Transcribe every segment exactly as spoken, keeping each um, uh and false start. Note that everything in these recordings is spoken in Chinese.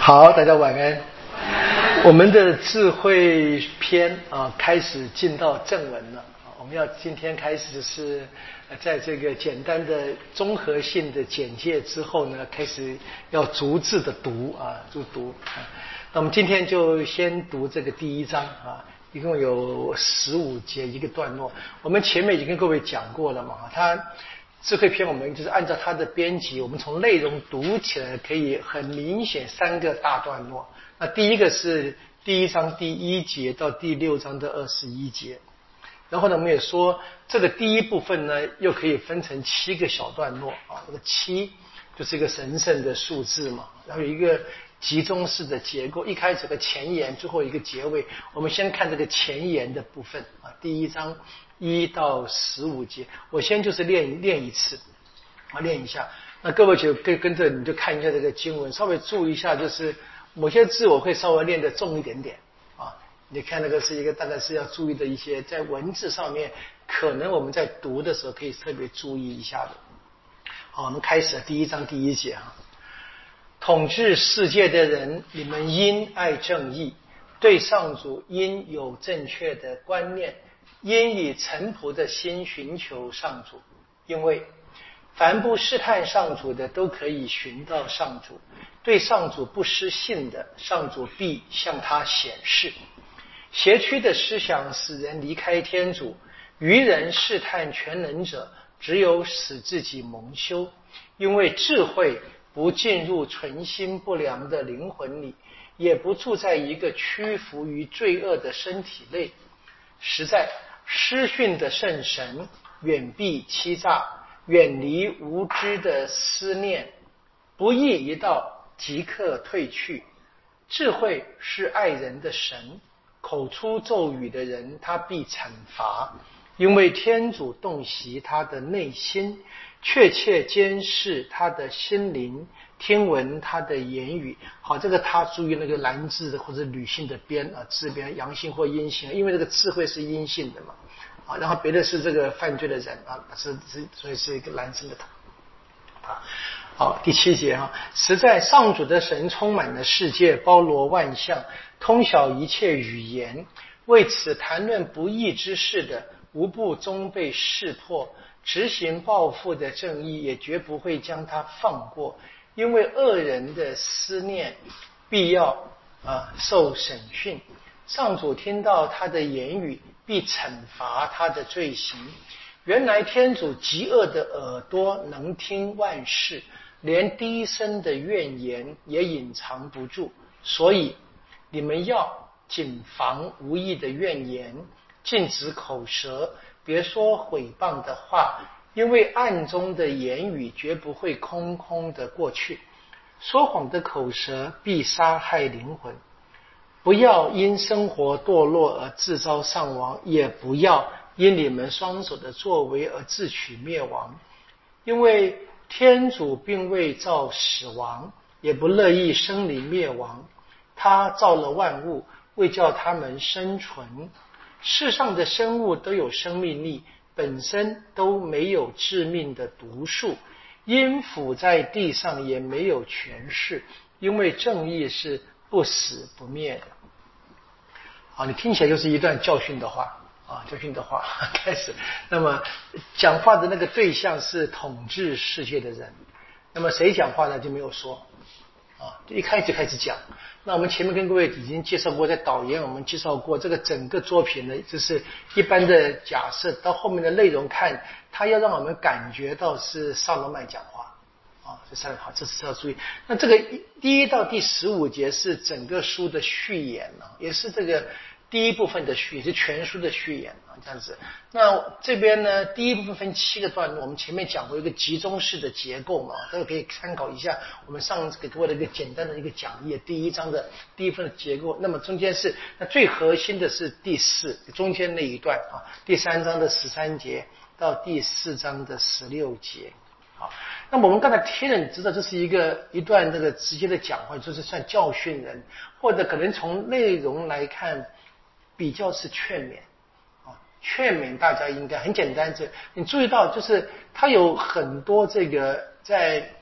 好，大家晚安。我们的智慧篇啊，开始进到正文了。我们要今天开始是在这个简单的综合性的简介之后呢，开始要逐字的读啊，逐读。那我们今天就先读这个第一章啊，一共有十五节一个段落。我们前面已经跟各位讲过了嘛，它智慧篇我们就是按照它的编辑，我们从内容读起来可以很明显三个大段落。那第一个是第一章第一节到第六章的二十一节，然后呢，我们也说这个第一部分呢，又可以分成七个小段落啊，这个七就是一个神圣的数字嘛，然后有一个集中式的结构，一开始个前言，最后一个结尾。我们先看这个前言的部分啊，第一章一到十五节，我先就是练练一次啊，练一下。那各位就跟跟着你就看一下这个经文，稍微注意一下，就是某些字我会稍微练得重一点点啊。你看那个是一个大概是要注意的一些在文字上面，可能我们在读的时候可以特别注意一下的。好，我们开始第一章第一节啊。统治世界的人，你们应爱正义，对上主应有正确的观念，应以诚朴的心寻求上主，因为凡不试探上主的，都可以寻到上主。对上主不失信的，上主必向他显示。邪曲的思想使人离开天主，愚人试探全能者，只有使自己蒙羞。因为智慧不进入存心不良的灵魂里，也不住在一个屈服于罪恶的身体内。实在失训的圣神远避欺诈，远离无知的思念，不义一到即刻退去。智慧是爱人的神，口出咒语的人他必惩罚，因为天主洞悉他的内心，确切监视他的心灵，听闻他的言语。好，这个他注意那个蓝字的或者女性的边啊，字边阳性或阴性，因为这个智慧是阴性的嘛啊，然后别的是这个犯罪的人啊，是是所以是一个男生的他啊。好，第七节啊，实在上主的神充满了世界，包罗万象，通晓一切语言。为此谈论不义之事的，无不终被识破；执行报复的正义，也绝不会将他放过。因为恶人的思念必要啊受审讯，上主听到他的言语，必惩罚他的罪行。原来天主极恶的耳朵能听万事，连低声的怨言也隐藏不住，所以你们要谨防无益的怨言，禁止口舌，别说毁谤的话，因为暗中的言语绝不会空空的过去，说谎的口舌必杀害灵魂。不要因生活堕落而自招丧亡，也不要因你们双手的作为而自取灭亡。因为天主并未造死亡，也不乐意生灵灭亡，他造了万物，为叫他们生存。世上的生物都有生命力，本身都没有致命的毒素，阴府在地上也没有权势，因为正义是不死不灭的。好，你听起来就是一段教训的话啊，教训的话开始。那么讲话的那个对象是统治世界的人，那么谁讲话呢？就没有说啊，就一开始就开始讲。那我们前面跟各位已经介绍过，在导言我们介绍过，这个整个作品呢，就是一般的假设，到后面的内容看，它要让我们感觉到是萨罗曼讲话啊，这三好，这是要注意。那这个第一到第十五节是整个书的序言啊，也是这个第一部分的序，也是全书的序言啊，这样子。那这边呢，第一部分分七个段落，我们前面讲过一个集中式的结构嘛，大家可以参考一下我们上次给各位的一个简单的一个讲义，第一章的第一份的结构。那么中间是那最核心的是第四中间那一段啊，第三章的十三节到第四章的十六节。好，那么我们刚才听了，你知道这是一个一段这个直接的讲话，就是算教训人，或者可能从内容来看比较是劝勉啊，劝勉大家应该很简单。这你注意到，就是它有很多这个在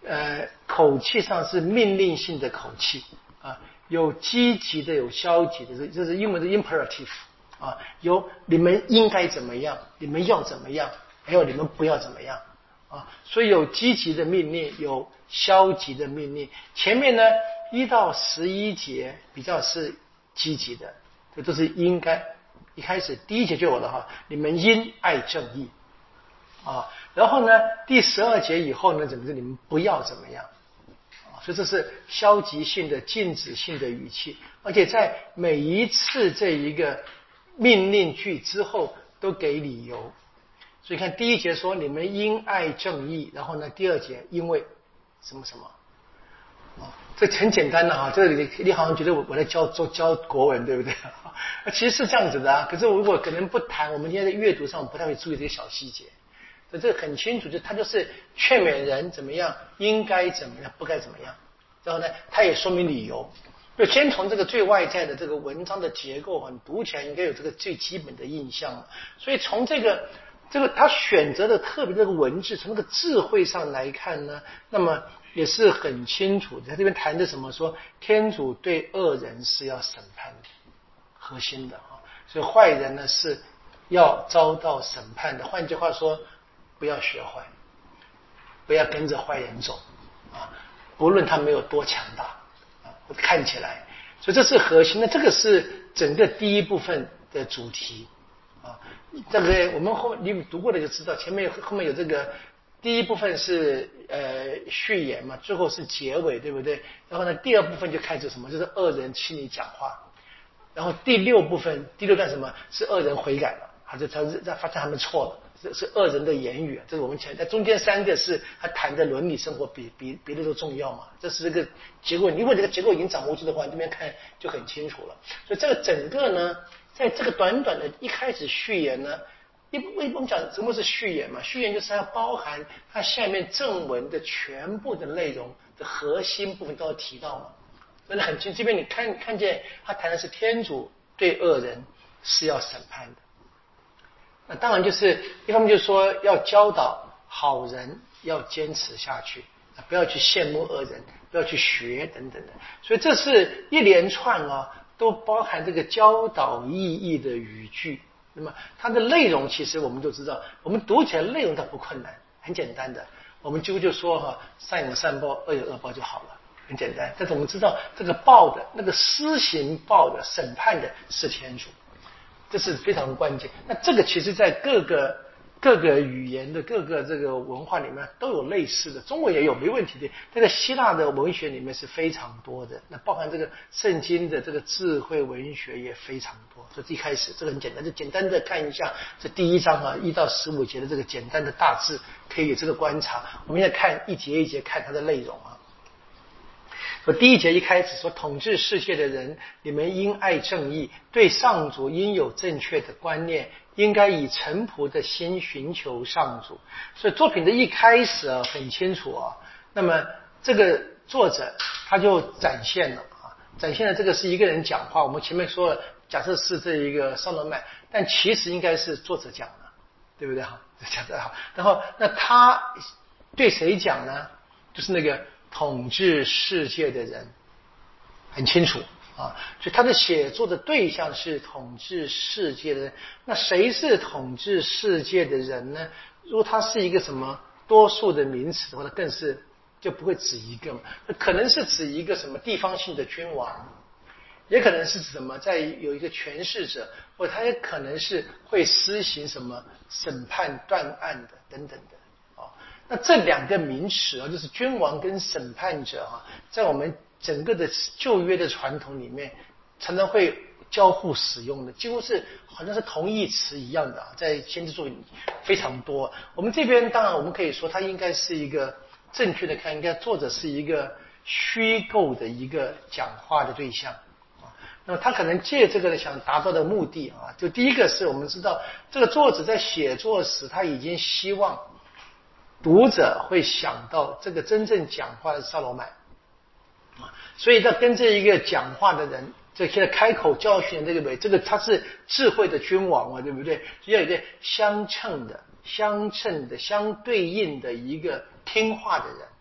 呃口气上是命令性的口气啊，有积极的，有消极的，这是英文的 imperative 啊，有你们应该怎么样，你们要怎么样，还有你们不要怎么样啊，所以有积极的命令，有消极的命令。前面呢一到十一节比较是积极的，这都是应该。一开始第一节就有了哈，你们应爱正义啊，然后呢第十二节以后呢，怎么是你们不要怎么样啊，所以这是消极性的禁止性的语气，而且在每一次这一个命令句之后都给理由。所以看第一节说你们应爱正义，然后呢第二节因为什么什么啊，这很简单的哈，这里你好像觉得我我在教教教国文，对不对？其实是这样子的啊。可是如果可能不谈，我们今天在阅读上我们不太会注意这些小细节。所以这个很清楚，就他就是劝勉人怎么样，应该怎么样，不该怎么样。然后呢，他也说明理由。就先从这个最外在的这个文章的结构啊，你读起来应该有这个最基本的印象。所以从这个这个他选择的特别这个文字，从那个智慧上来看呢，那么也是很清楚的。他这边谈的什么说，天主对恶人是要审判的，核心的啊，所以坏人呢是要遭到审判的。换句话说，不要学坏，不要跟着坏人走啊，不论他没有多强大啊，看起来，所以这是核心的。这个是整个第一部分的主题啊。这个我们后面你读过的就知道，前面后面有这个。第一部分是呃序言嘛，最后是结尾，对不对？然后呢，第二部分就开始什么，就是恶人请你讲话。然后第六部分，第六段什么是恶人悔改了，他就他他发现他们错了，是是恶人的言语，这是我们前在中间三个是他谈的伦理生活比比别的都重要嘛，这是这个结构。如果这个结构已经掌握住的话，这边看就很清楚了。所以这个整个呢，在这个短短的一开始序言呢。因为我们讲什么是序言嘛？序言就是要包含它下面正文的全部的内容的核心部分都要提到嘛，真的很清楚。这边你看看见他谈的是天主对恶人是要审判的，那当然就是一方面就是说要教导好人要坚持下去，不要去羡慕恶人，不要去学等等的。所以这是一连串啊，都包含这个教导意义的语句。那么它的内容其实我们都知道，我们读起来内容它不困难，很简单的，我们就就说哈，善有善报，恶有恶报就好了，很简单。但是我们知道这个报的那个施行报的审判的是天主，这是非常关键。那这个其实在各个各个语言的各个这个文化里面都有类似的，中文也有没问题的。这个希腊的文学里面是非常多的，那包含这个圣经的这个智慧文学也非常多。所以一开始这个很简单，就简单的看一下这第一章啊，一到十五节的这个简单的大致，可以有这个观察。我们要看一节一节看它的内容啊。说第一节一开始说，统治世界的人，你们应爱正义，对上主应有正确的观念，应该以诚仆的心寻求上主。所以作品的一开始啊很清楚啊，那么这个作者他就展现了啊，展现了这个是一个人讲话。我们前面说了，假设是这一个萨罗曼，但其实应该是作者讲的，对不对哈？讲得好。然后那他对谁讲呢？就是那个统治世界的人，很清楚啊，所以他的写作的对象是统治世界的人。那谁是统治世界的人呢？如果他是一个什么多数的名词的话，那更是就不会只一个嘛，那可能是指一个什么地方性的君王，也可能是指什么在有一个权势者，或者他也可能是会施行什么审判断案的等等的。那这两个名词啊，就是君王跟审判者啊，在我们整个的旧约的传统里面，常常会交互使用的，几乎是好像是同义词一样的啊，在先知作品非常多。我们这边当然我们可以说，它应该是一个正确的看，应该作者是一个虚构的一个讲话的对象啊。那么他可能借这个想达到的目的啊，就第一个是我们知道，这个作者在写作时，他已经希望读者会想到这个真正讲话的萨罗曼，所以他跟这一个讲话的人，这些开口教训这个人，这个他是智慧的君王啊，对不对？要有一个相称的、相称的、相对应的一个听话的人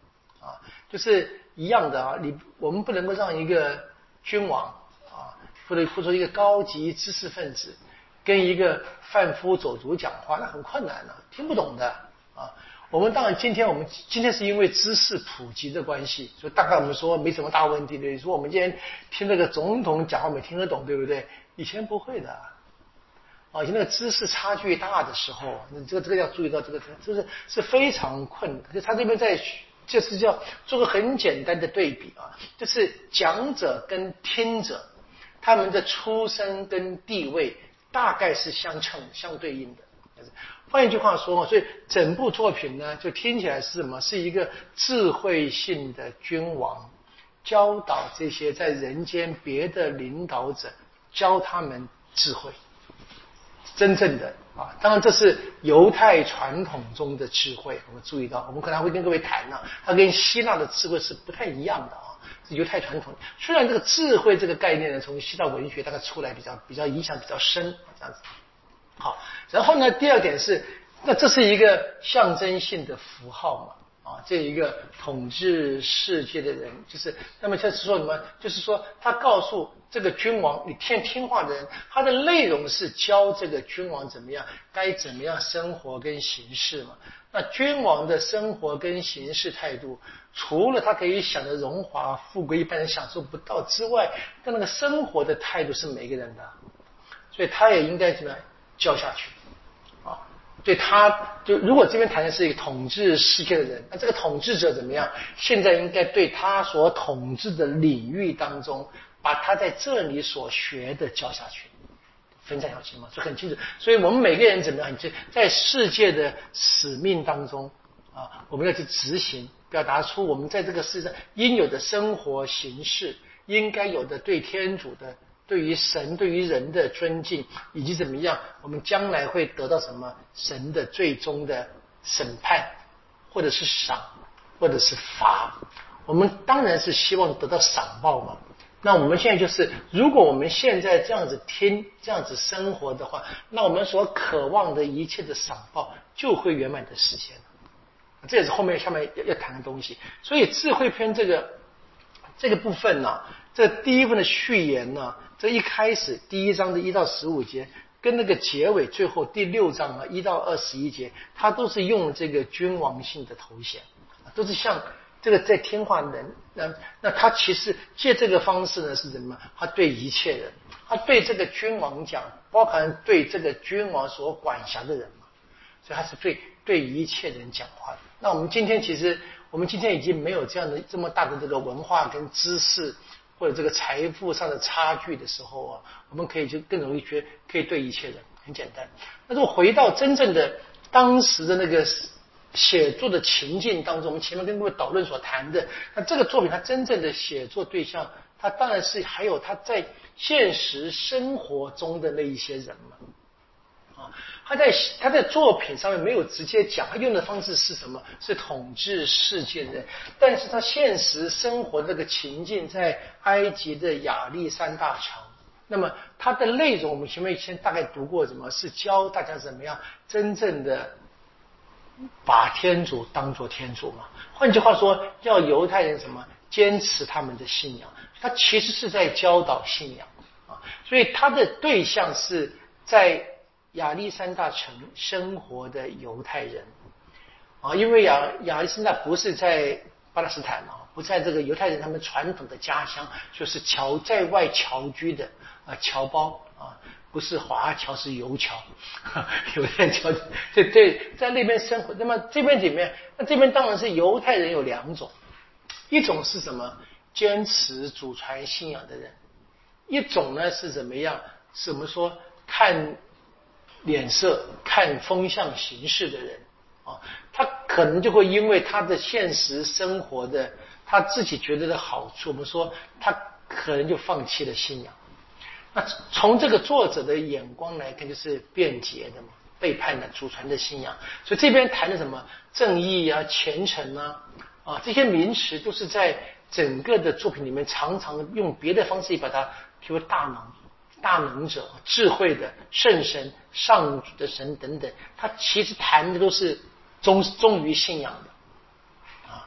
啊，就是一样的啊，你我们不能够让一个君王啊，或者或者说一个高级知识分子跟一个贩夫走卒讲话，那很困难的、啊，听不懂的啊。我们当然今天我们今天是因为知识普及的关系，所以大概我们说没什么大问题。对，说我们今天听那个总统讲话没听得懂，对不对？以前不会的啊，以前那个知识差距大的时候，你这个这个要注意到，这个这是是非常困难。就他这边在就是叫做个很简单的对比啊，就是讲者跟听者他们的出身跟地位大概是相称相对应的。换一句话说，所以整部作品呢，就听起来是什么？是一个智慧性的君王教导这些在人间别的领导者，教他们智慧，真正的啊。当然，这是犹太传统中的智慧。我们注意到，我们可能会跟各位谈呢、啊，它跟希腊的智慧是不太一样的啊。是犹太传统，虽然这个智慧这个概念呢，从希腊文学大概出来比较比较影响比较深，这样子。好，然后呢，第二点是，那这是一个象征性的符号嘛，啊，这一个统治世界的人，就是那么就是说什么？就是说他告诉这个君王，你听听话的人，他的内容是教这个君王怎么样，该怎么样生活跟行事嘛。那君王的生活跟行事态度，除了他可以享得荣华富贵，一般人享受不到之外，但那个生活的态度是每个人的，所以他也应该怎么样？教下去啊，对他就如果这边谈的是一个统治世界的人，那这个统治者怎么样？现在应该对他所统治的领域当中，把他在这里所学的教下去，分散小心嘛，这很清楚。所以我们每个人怎么样？在世界的使命当中啊，我们要去执行，表达出我们在这个世上应有的生活形式，应该有的对天主的。对于神对于人的尊敬，以及怎么样我们将来会得到什么神的最终的审判，或者是赏，或者是罚。我们当然是希望得到赏报嘛。那我们现在就是如果我们现在这样子听这样子生活的话，那我们所渴望的一切的赏报就会圆满的实现。这也是后面下面要要谈的东西。所以智慧篇这个这个部分呢、啊，这第一份的序言呢、啊，这一开始第一章的一到十五节，跟那个结尾最后第六章啊一到二十一节，它都是用这个君王性的头衔，都是像这个在听话人。那那他其实借这个方式呢是什么？他对一切人，他对这个君王讲，包含对这个君王所管辖的人嘛，所以他是对对一切人讲话的。那我们今天其实我们今天已经没有这样的这么大的这个文化跟知识。或者这个财富上的差距的时候啊，我们可以就更容易觉得可以对一切人，很简单。那如果回到真正的当时的那个写作的情境当中，我们前面跟各位导论所谈的，那这个作品它真正的写作对象，它当然是还有他在现实生活中的那一些人嘛。啊，他在他在作品上面没有直接讲，他用的方式是什么？是统治世界的人，但是他现实生活的这个情境在埃及的亚历山大城。那么它的内容，我们前面先大概读过，什么是教大家怎么样真正的把天主当作天主嘛？换句话说，要犹太人什么坚持他们的信仰，他其实是在教导信仰啊，所以他的对象是在亚历山大城生活的犹太人啊，因为亚亚历山大不是在巴勒斯坦啊，不在这个犹太人他们传统的家乡，就是侨在外侨居的啊侨胞啊，不是华侨是犹侨，犹太侨对对，在那边生活。那么这边里面，那这边当然是犹太人有两种，一种是什么坚持祖传信仰的人，一种呢是怎么样？是我们说看脸色、看风向形势的人啊，他可能就会因为他的现实生活的他自己觉得的好处，我们说他可能就放弃了信仰。那从这个作者的眼光来看，就是便捷的嘛，背叛了祖传的信仰。所以这边谈的什么正义啊、虔诚啊，啊这些名词都是在整个的作品里面常常用别的方式把它，譬如大能。大能者、智慧的圣神、上主的神等等，他其实谈的都是忠忠于信仰的啊。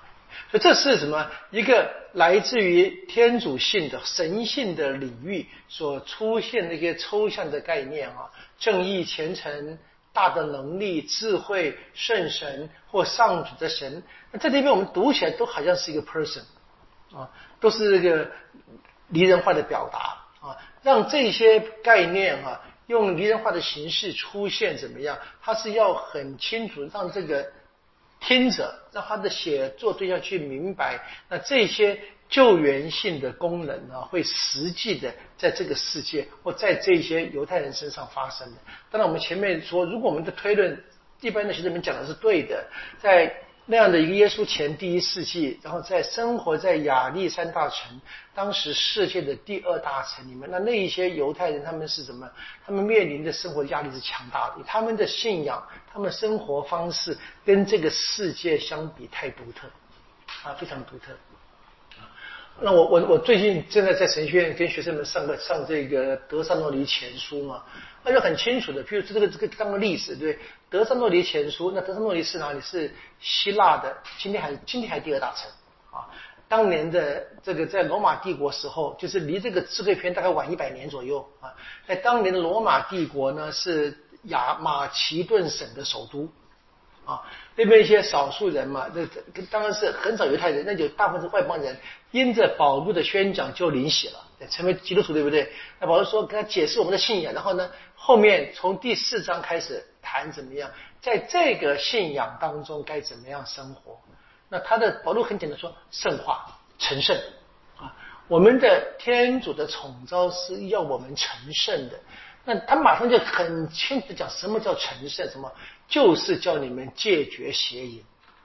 所以这是什么？一个来自于天主性的神性的领域所出现的一些抽象的概念啊，正义、虔诚、大的能力、智慧、圣神或上主的神。那在这边我们读起来都好像是一个 person 啊，都是这个拟人化的表达啊，让这些概念啊用拟人化的形式出现，怎么样？它是要很清楚让这个听者，让他的写作对象去明白，那这些救援性的功能呢，会实际的在这个世界或在这些犹太人身上发生的。当然，我们前面说，如果我们的推论一般的学者们讲的是对的，在那样的一个耶稣前第一世纪，然后在生活在亚历山大城，当时世界的第二大城里面，那那一些犹太人他们是什么？他们面临的生活压力是强大的，他们的信仰、他们生活方式跟这个世界相比太独特啊，非常独特。那我我我最近正在在神学院跟学生们上个上这个德萨诺尼前书嘛，那就很清楚的，譬如这个这个当个例子，对，德萨诺尼前书，那德萨诺尼是哪里？是希腊的，今天还今天还第二大城啊。当年的这个在罗马帝国时候，就是离这个智慧篇大概晚一百年左右啊。在当年的罗马帝国呢，是亚马其顿省的首都。啊，那边一些少数人嘛，那当然是很少犹太人，那就大部分是外邦人，因着保禄的宣讲就领洗了，成为基督徒，对不对？那保禄说跟他解释我们的信仰，然后呢，后面从第四章开始谈怎么样在这个信仰当中该怎么样生活。那他的保禄很简单说，圣化、成圣啊，我们的天主的宠召是要我们成圣的。那他马上就很清楚地讲什么叫成圣，什么就是叫你们戒绝邪淫。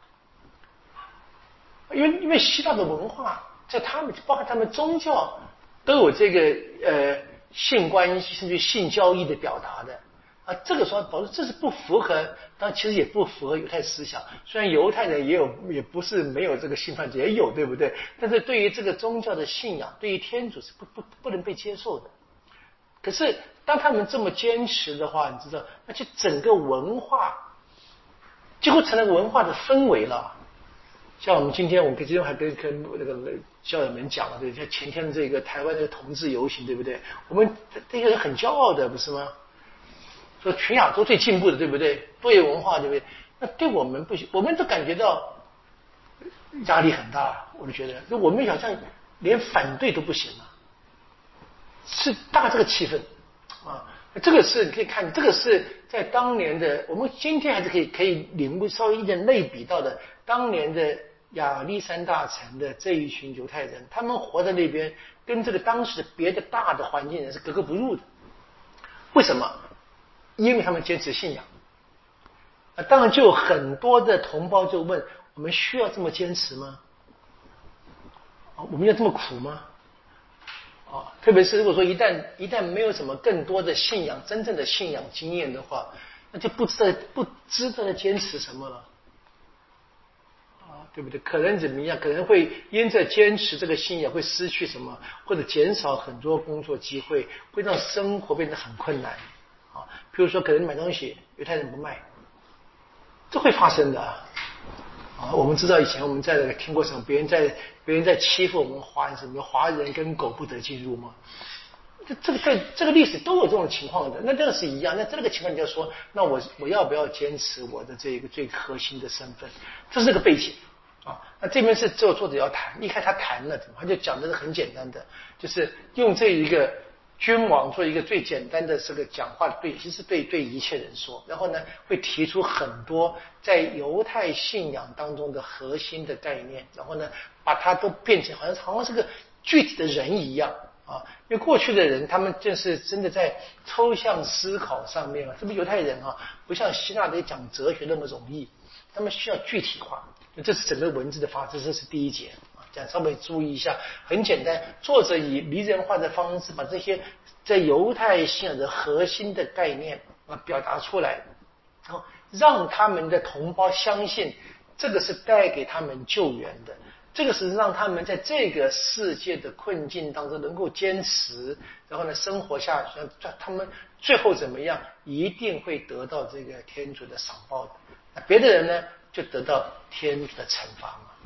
因为因为希腊的文化在他们包括他们宗教都有这个呃性关系甚至性交易的表达的啊，这个时候保罗这是不符合，当然其实也不符合犹太思想。虽然犹太人也有，也不是没有这个性犯罪，也有，对不对？但是对于这个宗教的信仰，对于天主是不不不能被接受的。可是当他们这么坚持的话，你知道，那就整个文化几乎成了文化的氛围了。像我们今天，我们今天还跟跟那个校友们讲了，对，像前天的这个台湾的同志游行，对不对？我们这个人很骄傲的，不是吗？说全亚洲最进步的，对不对？多元文化，对不对？那对我们不行，我们都感觉到压力很大。我就觉得，那我们好像连反对都不行了。是大概这个气氛啊，这个是你可以看，这个是在当年的，我们今天还是可以可以领悟稍微一点类比到的，当年的亚历山大城的这一群犹太人，他们活在那边，跟这个当时的别的大的环境人是格格不入的。为什么？因为他们坚持信仰啊。当然就有很多的同胞就问，我们需要这么坚持吗？啊，我们要这么苦吗？啊，特别是如果说一旦一旦没有什么更多的信仰，真正的信仰经验的话，那就不知道不知道在坚持什么了，啊，对不对？可能怎么样？可能会因着坚持这个信仰，会失去什么，或者减少很多工作机会，会让生活变得很困难，啊，比如说可能买东西，犹太人不卖，这会发生的啊。啊，我们知道以前我们在听过什么，别人在别人在欺负我们华人，什么华人跟狗不得进入吗？这这个在这个历史都有这种情况的，那这个是一样。那这个情况你就说，那我我要不要坚持我的这个最核心的身份？这是这个背景啊。那这边是只有作者要谈，一开始他谈了，他就讲的是很简单的，就是用这一个君王做一个最简单的这个讲话，对，其实对对一切人说，然后呢，会提出很多在犹太信仰当中的核心的概念，然后呢，把它都变成好像好像是个具体的人一样啊。因为过去的人，他们正是真的在抽象思考上面啊，这不犹太人啊，不像希腊的讲哲学那么容易，他们需要具体化。这是整个文字的发展，这是第一节。讲稍微注意一下，很简单，作者以拟人化的方式把这些在犹太信仰的核心的概念啊表达出来，然后让他们的同胞相信这个是带给他们救援的，这个是让他们在这个世界的困境当中能够坚持，然后呢生活下去，他们最后怎么样一定会得到这个天主的赏报的，那别的人呢就得到天主的惩罚嘛。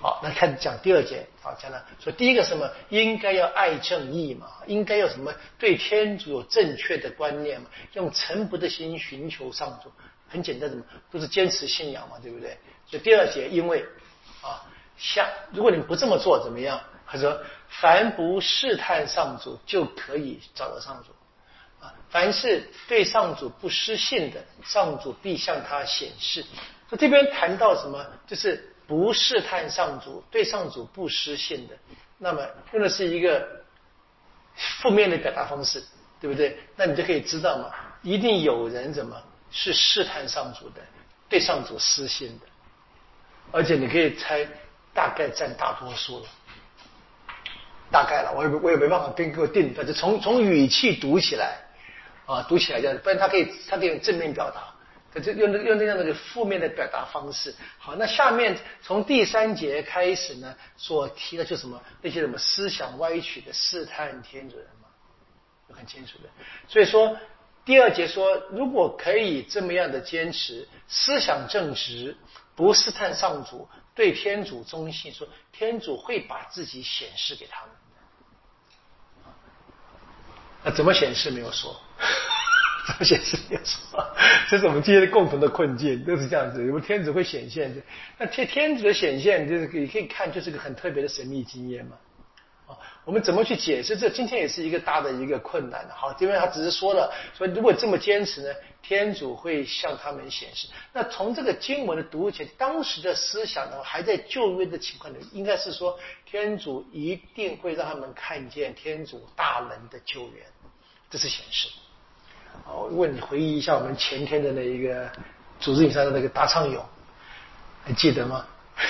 好，那开始讲第二节，好，讲了说第一个什么，应该要爱正义嘛，应该要什么对天主有正确的观念嘛，用诚不的心寻求上主，很简单，什么都是坚持信仰嘛，对不对？所以第二节，因为啊，像如果你不这么做怎么样？他说，凡不试探上主，就可以找到上主。凡是对上主不失信的，上主必向他显示。所以这边谈到什么，就是不试探上主，对上主不失信的，那么用的是一个负面的表达方式，对不对？那你就可以知道嘛，一定有人怎么是试探上主的，对上主失信的，而且你可以猜，大概占大多数了。大概了，我也我也没办法跟各位定，就从从语气读起来。啊，读起来这样，不然他可以，他可以用正面表达，可是用用这样的负面的表达方式。好，那下面从第三节开始呢，所提的就是什么那些什么思想歪曲的试探天主人嘛，就很清楚的。所以说第二节说，如果可以这么样的坚持，思想正直，不试探上主，对天主忠信，说天主会把自己显示给他们。那怎么显示没有说？怎么显示没有说？这是我们今天的共同的困境，都是这样子。有天主会显现，那天天主的显现，就是你可以看，就是个很特别的神秘经验嘛。哦，我们怎么去解释这？今天也是一个大的一个困难。好，这边他只是说了，说如果这么坚持呢，天主会向他们显示。那从这个经文的读起，当时的思想呢，还在旧约的情况里，应该是说，天主一定会让他们看见天主大能的救援，这是显示。好，问你回忆一下我们前天的那一个主日影上的那个大唱咏，还记得吗？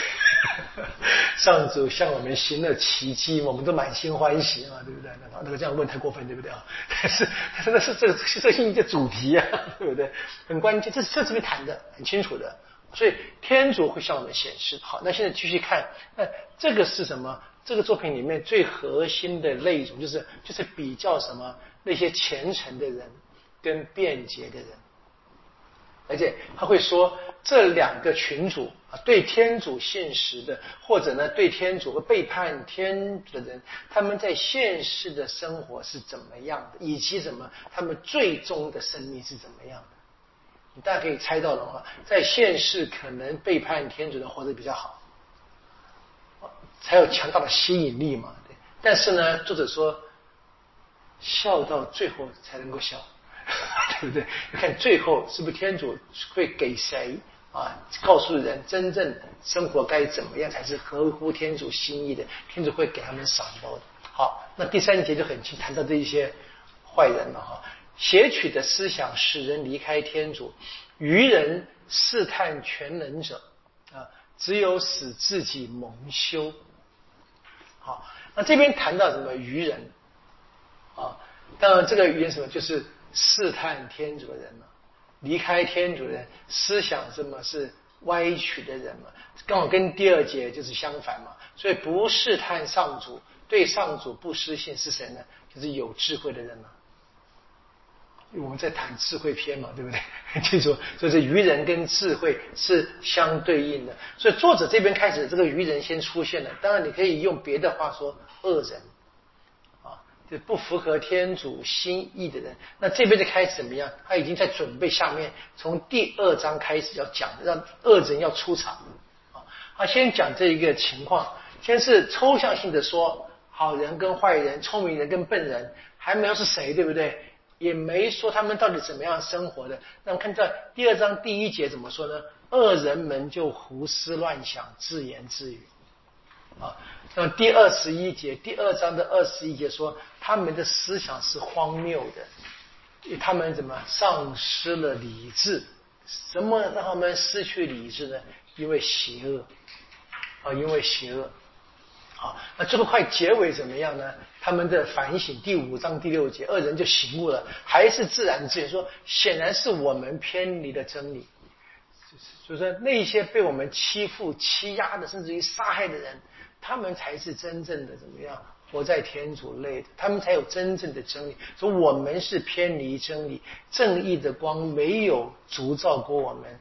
上主向我们行了奇迹，我们都满心欢喜嘛，对不对？那个这样问太过分，对不对啊？但是真的是这个这是一个主题啊，对不对？很关键，这是这这边谈的很清楚的。所以天主会向我们显示。好，那现在继续看，那这个是什么？这个作品里面最核心的内容就是就是比较什么那些虔诚的人跟便捷的人。而且他会说这两个群组啊，对天主信实的，或者呢对天主背叛天主的人，他们在现世的生活是怎么样的，以及什么他们最终的生命是怎么样的。你大家可以猜到的话，在现世可能背叛天主的活得比较好，才有强大的吸引力嘛。对，但是呢，作者说笑到最后才能够笑。对不对？你看最后是不是天主会给谁啊？告诉人真正生活该怎么样才是合乎天主心意的，天主会给他们赏报的。好，那第三节就很清谈到这一些坏人了哈。邪曲的思想使人离开天主，愚人试探全能者啊，只有使自己蒙羞。好，那这边谈到什么愚人啊？当然这个愚人什么就是试探天主的人嘛，离开天主的人，思想什么是歪曲的人嘛，刚好跟第二节就是相反嘛。所以不试探上主，对上主不失信是谁呢？就是有智慧的人嘛。我们在谈智慧篇嘛，对不对？很清楚，所以这愚人跟智慧是相对应的。所以作者这边开始，这个愚人先出现了。当然，你可以用别的话说，恶人。不符合天主心意的人，那这边就开始怎么样？他已经在准备下面从第二章开始要讲的，让恶人要出场。他先讲这一个情况，先是抽象性的说好人跟坏人，聪明人跟笨人，还没有是谁，对不对？也没说他们到底怎么样生活的。那我们看在第二章第一节怎么说呢？恶人们就胡思乱想，自言自语。啊，那第二十一节，第二章的二十一节说，他们的思想是荒谬的，他们怎么丧失了理智？什么让他们失去理智呢？因为邪恶啊，因为邪恶。好，那这个块结尾怎么样呢？他们的反省，第五章第六节，恶人就醒悟了，还是自然之言，说显然是我们偏离了真理。就是说那些被我们欺负欺压的，甚至于杀害的人，他们才是真正的怎么样活在天主内的，他们才有真正的真理。说我们是偏离真理，正义的光没有烛照过我们，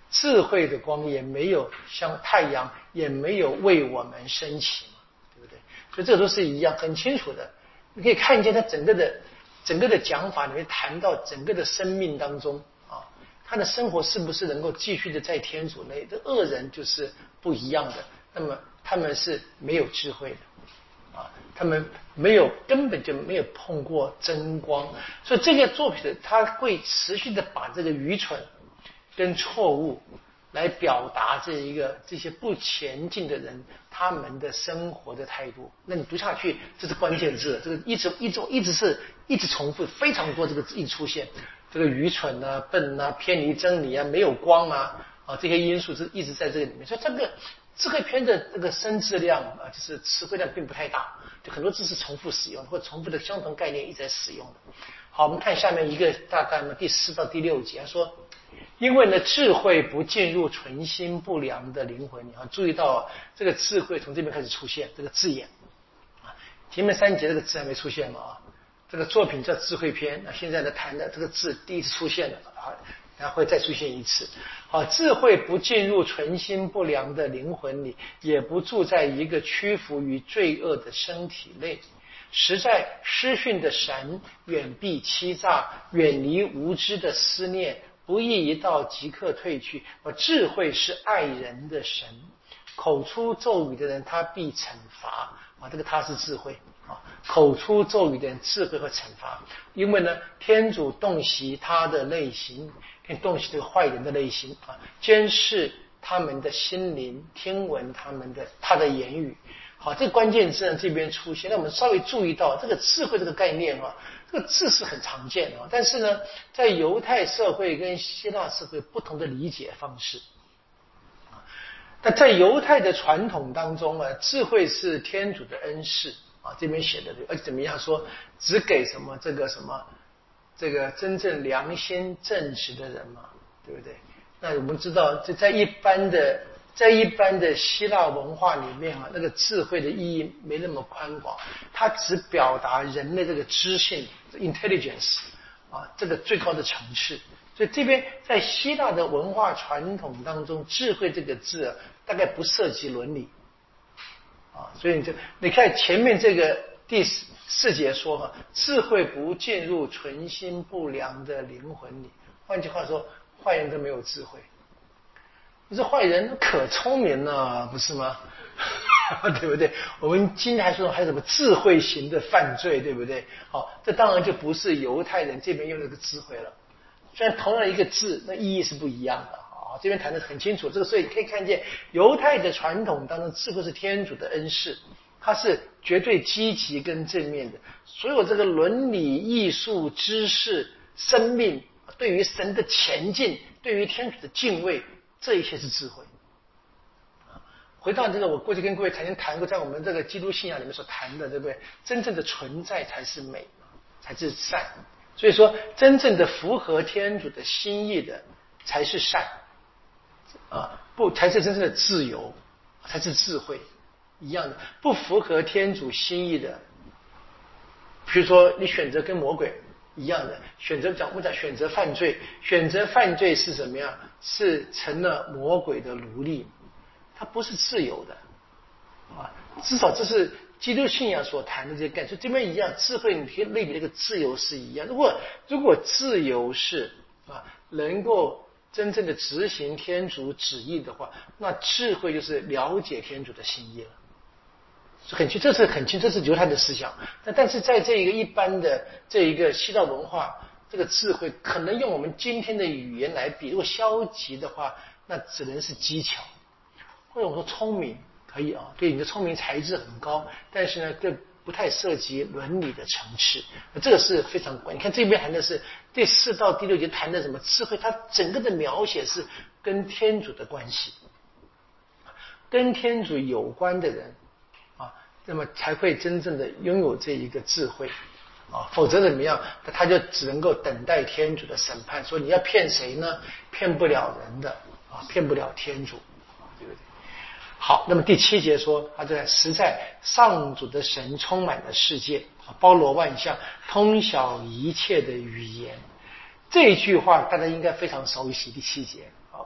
智慧的光也没有像太阳，也没有为我们升起嘛，对不对？所以这都是一样很清楚的。你可以看见他整个的整个的讲法里面谈到整个的生命当中啊，他的生活是不是能够继续的在天主内？这恶人就是不一样的，那么他们是没有智慧的啊，他们没有根本就没有碰过真光，所以这个作品他会持续的把这个愚蠢跟错误来表达这一个这些不前进的人他们的生活的态度。那你读下去，这是关键字，这个一直一直一直是一直重复，非常多这个字一直出现，这个愚蠢啊、笨啊、偏离真理啊、没有光啊啊这些因素是一直在这个里面。所以这个智慧篇的这个生字量啊，就是词汇量并不太大，就很多字是重复使用或重复的相同概念一直在使用的。好，我们看下面一个大概呢第四到第六节，他说。因为呢，智慧不进入存心不良的灵魂，你要注意到这个智慧从这边开始出现这个字眼啊，前面三节这个字还没出现嘛啊，这个作品叫智慧篇，那现在呢谈的这个字第一次出现了啊，然后会再出现一次。好，智慧不进入存心不良的灵魂里，也不住在一个屈服于罪恶的身体内。实在失训的神，远避欺诈，远离无知的思念。不义一到，即刻退去。而智慧是爱人的神，口出咒语的人，他必惩罚啊。这个他是智慧啊，口出咒语的人，智慧和惩罚。因为呢，天主洞悉他的内心，跟洞悉这个坏人的内心啊，监视他们的心灵，听闻他们的他的言语。好，这个关键字呢这边出现，那我们稍微注意到这个智慧这个概念啊。这个字是很常见的，但是呢，在犹太社会跟希腊社会不同的理解方式。但在犹太的传统当中啊，智慧是天主的恩赐啊，这边写的，而且怎么样说，只给什么这个什么这个真正良心正直的人嘛，对不对？那我们知道，这在一般的。在一般的希腊文化里面啊，那个智慧的意义没那么宽广，它只表达人类这个知性 intelligence 啊，这个最高的层次。所以这边在希腊的文化传统当中，智慧这个字啊，大概不涉及伦理啊，所以你就你看前面这个第四节说哈，智慧不进入存心不良的灵魂里。换句话说，坏人都没有智慧。这坏人可聪明了，不是吗？对不对？我们今天还说还有什么智慧型的犯罪，对不对？好，这当然就不是犹太人这边用这个智慧了。虽然同样一个字，那意义是不一样的啊。这边谈得很清楚，这个所以你可以看见，犹太的传统当中，智慧是天主的恩赐，它是绝对积极跟正面的。所有这个伦理、艺术、知识、生命，对于神的前进，对于天主的敬畏。这一切是智慧。回到这个，我过去跟各位曾经谈过，在我们这个基督信仰里面所谈的，对不对？真正的存在才是美，才是善。所以说，真正的符合天主的心意的才是善啊，不才是真正的自由，才是智慧。一样的，不符合天主心意的，比如说你选择跟魔鬼。一样的选择讲，我们讲选择犯罪，选择犯罪是什么样？是成了魔鬼的奴隶，它不是自由的啊。至少这是基督信仰所谈的这些概念。所以这边一样，智慧你可以类比这个自由是一样。如果如果自由是啊，能够真正的执行天主旨意的话，那智慧就是了解天主的心意了。很清，这是很清，这是犹太的思想。但但是在这一个一般的这一个希腊文化，这个智慧可能用我们今天的语言来比，如果消极的话，那只能是技巧，或者我说聪明可以啊，对你的聪明才智很高，但是呢，这不太涉及伦理的层次，这个是非常关键。你看这边谈的是第四到第六节谈的什么智慧，它整个的描写是跟天主的关系，跟天主有关的人。那么才会真正的拥有这一个智慧啊，否则怎么样？他就只能够等待天主的审判。说你要骗谁呢？骗不了人的啊，骗不了天主，对不对？好，那么第七节说，他在实在上主的神充满了世界，包罗万象，通晓一切的语言。这一句话大家应该非常熟悉。第七节啊，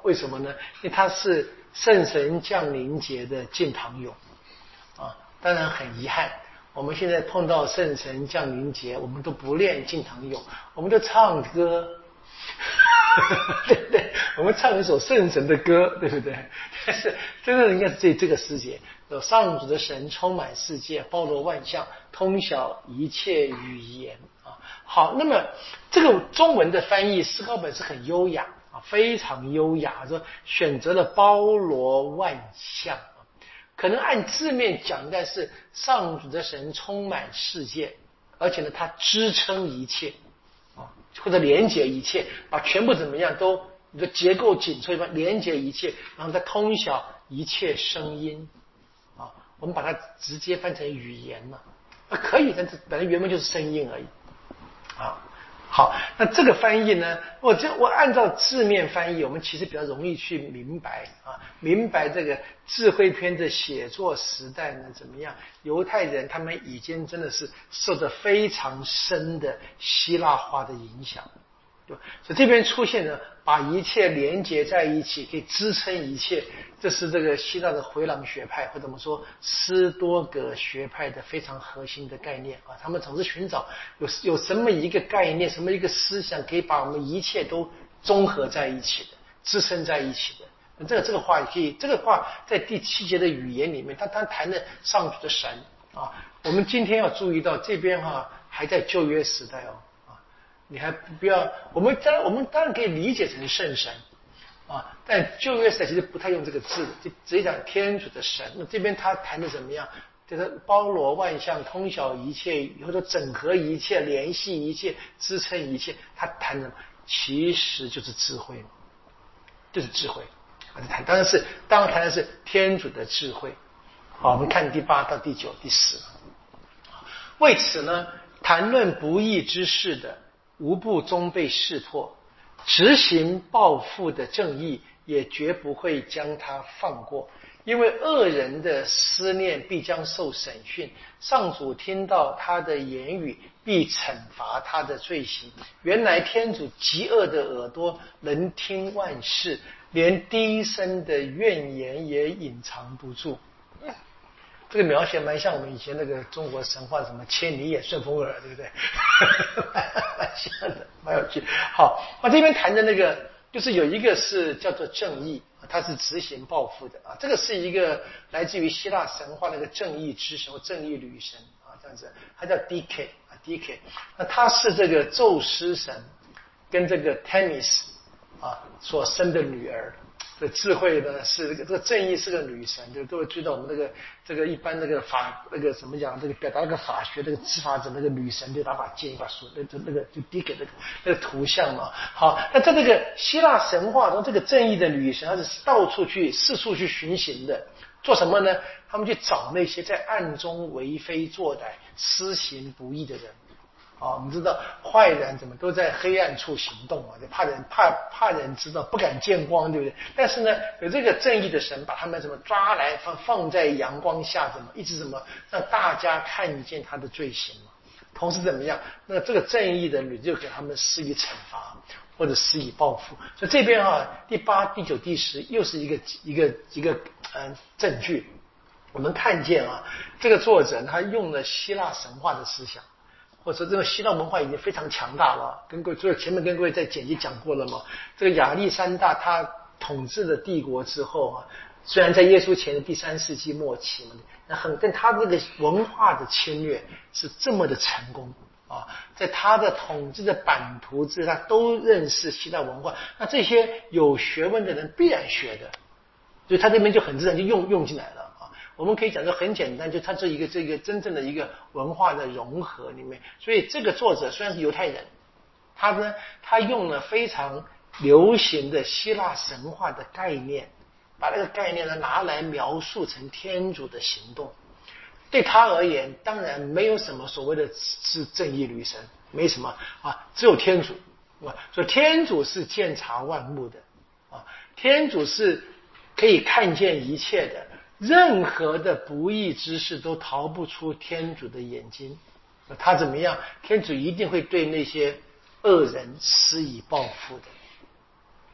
为什么呢？因为它是圣神降临节的进堂咏啊。当然很遗憾，我们现在碰到圣神降临节，我们都不练进堂咏，我们都唱歌。对不对？我们唱一首圣神的歌，对不对？但是真的应该是这这个世界，有上主的神充满世界，包罗万象，通晓一切语言啊。好，那么这个中文的翻译思考本是很优雅啊，非常优雅，说选择了包罗万象啊，可能按字面讲应该是上主的神充满世界，而且呢，它支撑一切。或者连接一切，把全部怎么样都你的结构紧凑一般连接一切，然后再通晓一切声音啊。我们把它直接翻成语言嘛，啊可以，但是本来原文就是声音而已啊。好，那这个翻译呢，我这我按照字面翻译，我们其实比较容易去明白啊，明白这个智慧篇的写作时代呢怎么样？犹太人他们已经真的是受着非常深的希腊化的影响，对吧？所以这边出现了把一切连接在一起，可以支撑一切，这是这个希腊的回廊学派或者我们说斯多葛学派的非常核心的概念啊。他们总是寻找有有什么一个概念，什么一个思想，可以把我们一切都综合在一起的，支撑在一起的。这个这个话也可以，这个话在第七节的语言里面，他他谈的上主的神啊。我们今天要注意到这边哈、啊、还在旧约时代哦。你还不要，我们当然我们当然可以理解成圣神啊，但旧约时代其实不太用这个字，就直接讲天主的神。那这边他谈的怎么样？就是包罗万象，通晓一切，或者整合一切，联系一切，支撑一切。他谈的其实就是智慧，就是智慧。谈当然是当然谈的是天主的智慧。好，我们看第八到第九、第十。为此呢，谈论不义之事的，无不终被识破，执行报复的正义也绝不会将他放过，因为恶人的思念必将受审讯，上主听到他的言语，必惩罚他的罪行。原来天主极恶的耳朵能听万事，连低声的怨言也隐藏不住。这个描写蛮像我们以前那个中国神话，什么千里眼、顺风耳，对不对？蛮像的，蛮有趣。好，那这边谈的那个，就是有一个是叫做正义，它是执行报复的啊。这个是一个来自于希腊神话那个正义之神或正义女神啊，这样子，它叫 D K 啊 D K。那它是这个宙斯神跟这个 Themis 啊所生的女儿。这智慧呢是这个这个正义是个女神，就各位注意到我们那个这个一般那个法那个怎么讲，这个表达那个法学那个执法者那个女神就拿把剑一把锁，那那个就递给那个那个图像嘛。好，那在这个希腊神话中，这个正义的女神她是到处去四处去巡行的，做什么呢？他们去找那些在暗中为非作歹、施行不义的人。啊，我们知道坏人怎么都在黑暗处行动啊，就怕人怕怕人知道，不敢见光，对不对？但是呢，有这个正义的神把他们怎么抓来放放在阳光下，怎么一直怎么让大家看见他的罪行嘛。同时怎么样？那这个正义的女就给他们施以惩罚或者施以报复。所以这边啊，第八、第九、第十又是一个一个一个嗯证据。我们看见啊，这个作者他用了希腊神话的思想。或者说这个希腊文化已经非常强大了，跟各位，所以前面跟各位在简介讲过了嘛。这个亚历山大他统治了帝国之后啊，虽然在耶稣前的第三世纪末期嘛，那很但他这个文化的侵略是这么的成功啊，在他的统治的版图之下都认识希腊文化，那这些有学问的人必然学的，所以他这边就很自然就用用进来了。我们可以讲说很简单，就它是一个这个真正的一个文化的融合里面。所以这个作者虽然是犹太人，他呢他用了非常流行的希腊神话的概念，把那个概念呢拿来描述成天主的行动。对他而言，当然没有什么所谓的是正义女神，没什么啊，只有天主啊。所以天主是鉴察万物的啊，天主是可以看见一切的。任何的不义之事都逃不出天主的眼睛，他怎么样？天主一定会对那些恶人施以报复的。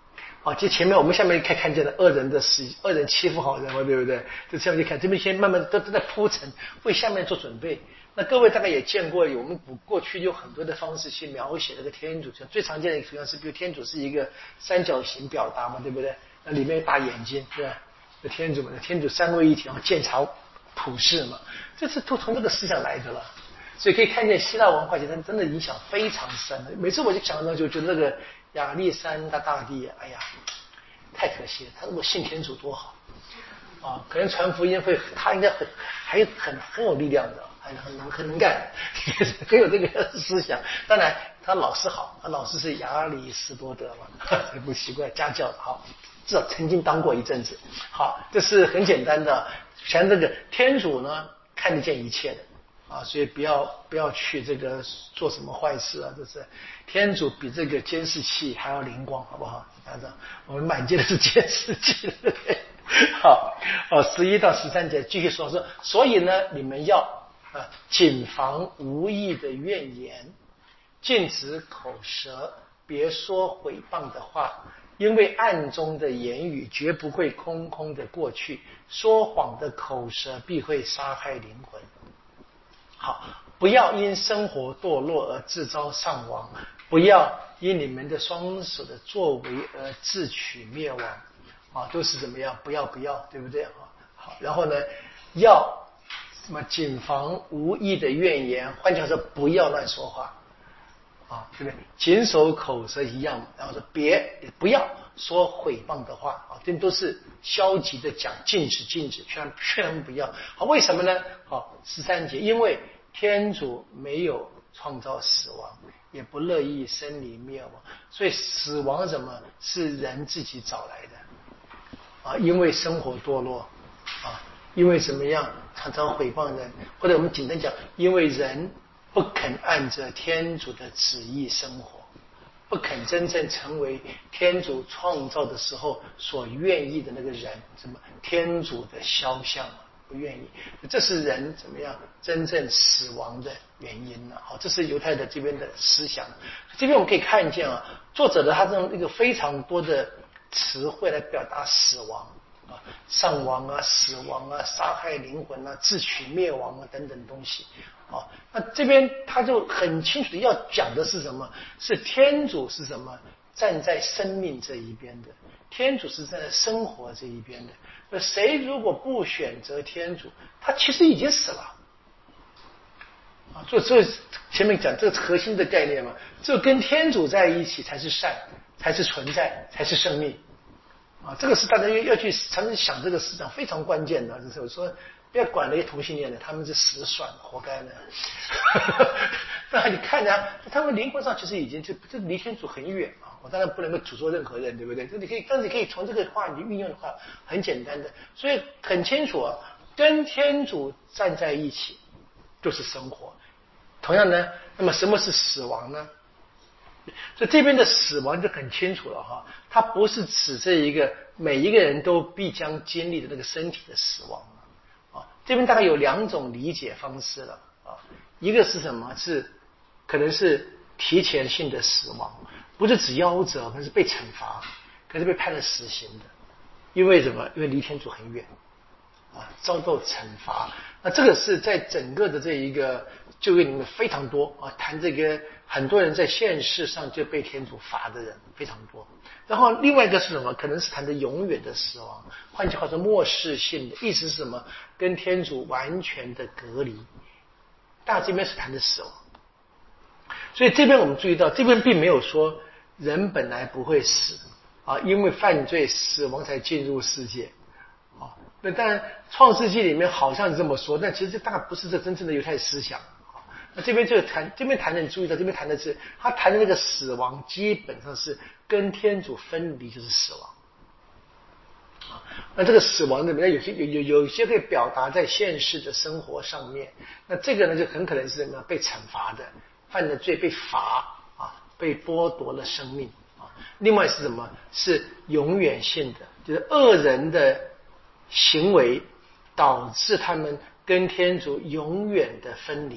好，就前面我们下面看看见了恶人的死，恶人欺负好人嘛，对不对？这下面就看这边先慢慢都都在铺陈，为下面做准备。那各位大概也见过，我们过去有很多的方式去描写这个天主，最常见的一个图像是，比如天主是一个三角形表达嘛，对不对？那里面有大眼睛，对吧？那天主嘛，天主三位一体，然后鉴察普世嘛，这是都从这个思想来的了。所以可以看见希腊文化其实真的影响非常深。每次我就想到就觉得那个亚历山大大帝，哎呀，太可惜了，他如果信天主多好啊！可能传福音会，他应该很还很很有力量的，很很能很能干，很有这个思想。当然他老师好，他老师是亚里士多德嘛，也不奇怪，家教好，至少曾经当过一阵子。好，这是很简单的。像这个天主呢，看得见一切的。啊，所以不要不要去这个做什么坏事啊！这是天主比这个监视器还要灵光，好不好？大家我们满街的是监视器，对不对？好，哦，十一到十三节继续说说，所以呢，你们要啊谨防无益的怨言，禁止口舌，别说毁谤的话，因为暗中的言语绝不会空空的过去，说谎的口舌必会杀害灵魂。好，不要因生活堕落而自招丧亡，不要因你们的双手的作为而自取灭亡。啊，都是怎么样？不要不要，对不对？好，然后呢，要什么？谨防无益的怨言，换句话说，不要乱说话。啊，对不对？谨守口舌一样，然后说别不要说毁谤的话啊，这都是消极的讲，禁止禁止，劝劝不要。好，为什么呢？好，十三节，因为天主没有创造死亡，也不乐意生理灭亡，所以死亡什么是人自己找来的啊？因为生活堕落啊，因为怎么样常常毁谤人，或者我们简单讲，因为人不肯按着天主的旨意生活，不肯真正成为天主创造的时候所愿意的那个人，什么天主的肖像，不愿意，这是人怎么样真正死亡的原因呢？好，这是犹太的这边的思想。这边我们可以看见啊，作者的他用一个非常多的词汇来表达死亡啊，丧亡啊、死亡啊、杀害灵魂啊、自取灭亡啊等等东西。好，那这边他就很清楚的要讲的是什么？是天主是什么？站在生命这一边的，天主是站在生活这一边的。那谁如果不选择天主，他其实已经死了。啊，所以这前面讲这个核心的概念嘛，这跟天主在一起才是善，才是存在，才是生命。啊，这个是大家要去常常想这个思想非常关键的。就是我说不要管那些同性恋的，他们是死爽，活该的。那你看啊，他们灵魂上其实已经就就离天主很远啊。我当然不能够诅咒任何人，对不对？这你可以，但是你可以从这个话你运用的话，很简单的，所以很清楚啊，跟天主站在一起就是生活。同样呢，那么什么是死亡呢？所以这边的死亡就很清楚了哈，它不是指这一个每一个人都必将经历的那个身体的死亡啊。这边大概有两种理解方式了啊，一个是什么？是可能是提前性的死亡，不是指夭折，可能是被惩罚，可能是被判了死刑的。因为什么？因为离天主很远啊，遭到惩罚。那这个是在整个的这一个就业里面非常多啊，谈这个很多人在现世上就被天主罚的人非常多。然后另外一个是什么？可能是谈的永远的死亡，换句话说末世性的，意思是什么？跟天主完全的隔离。但这边是谈的死亡，所以这边我们注意到，这边并没有说人本来不会死啊，因为犯罪死亡才进入世界啊。那当然，创世纪里面好像是这么说，但其实这大概不是这真正的犹太思想。那这边就谈，这边谈的你注意到，这边谈的是他谈的那个死亡，基本上是跟天主分离，就是死亡。那这个死亡呢，有些有有有些可以表达在现实的生活上面，那这个呢就很可能是什么被惩罚的，犯了罪被罚啊，被剥夺了生命啊。另外是什么？是永远性的，就是恶人的行为导致他们跟天主永远的分离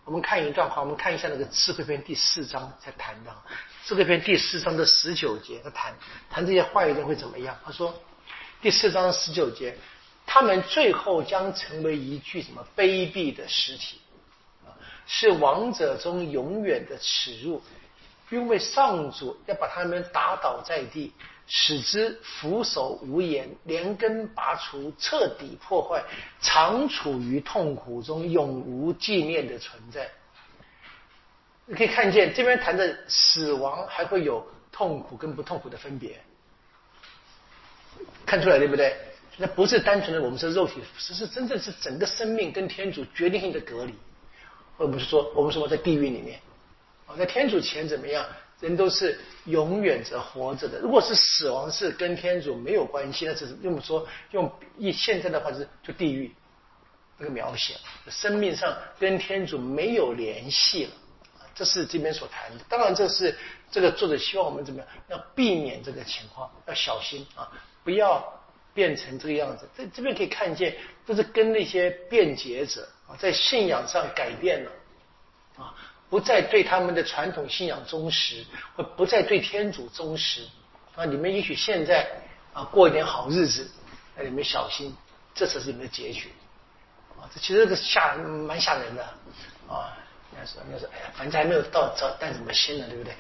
我们看一段话，我们看一下那个智慧篇第四章才谈到，智慧篇第四章的十九节，他谈谈这些坏人会怎么样。他说第四章十九节，他们最后将成为一具什么卑鄙的尸体，是王者中永远的耻辱，因为上主要把他们打倒在地，使之俯首无言，连根拔除，彻底破坏，常处于痛苦中，永无纪念的存在。你可以看见这边谈的死亡还会有痛苦跟不痛苦的分别，看出来对不对？那不是单纯的我们是肉体，是是真正是整个生命跟天主决定性的隔离。或者不是说我们说在地狱里面，在天主前怎么样？人都是永远着活着的。如果是死亡是跟天主没有关系，那只是用说用现在的话就是就地狱这个描写，生命上跟天主没有联系了，这是这边所谈的。当然，这是这个作者希望我们怎么样，要避免这个情况，要小心啊，不要变成这个样子。在这边可以看见，这是跟那些辩解者啊，在信仰上改变了啊。不再对他们的传统信仰忠实，或不再对天主忠实啊！你们也许现在啊过一点好日子，那你们小心，这才是你们的结局啊！这其实这个吓蛮吓人的啊！人家说，人家说，哎呀，反正还没有到找带什么心呢，对不对？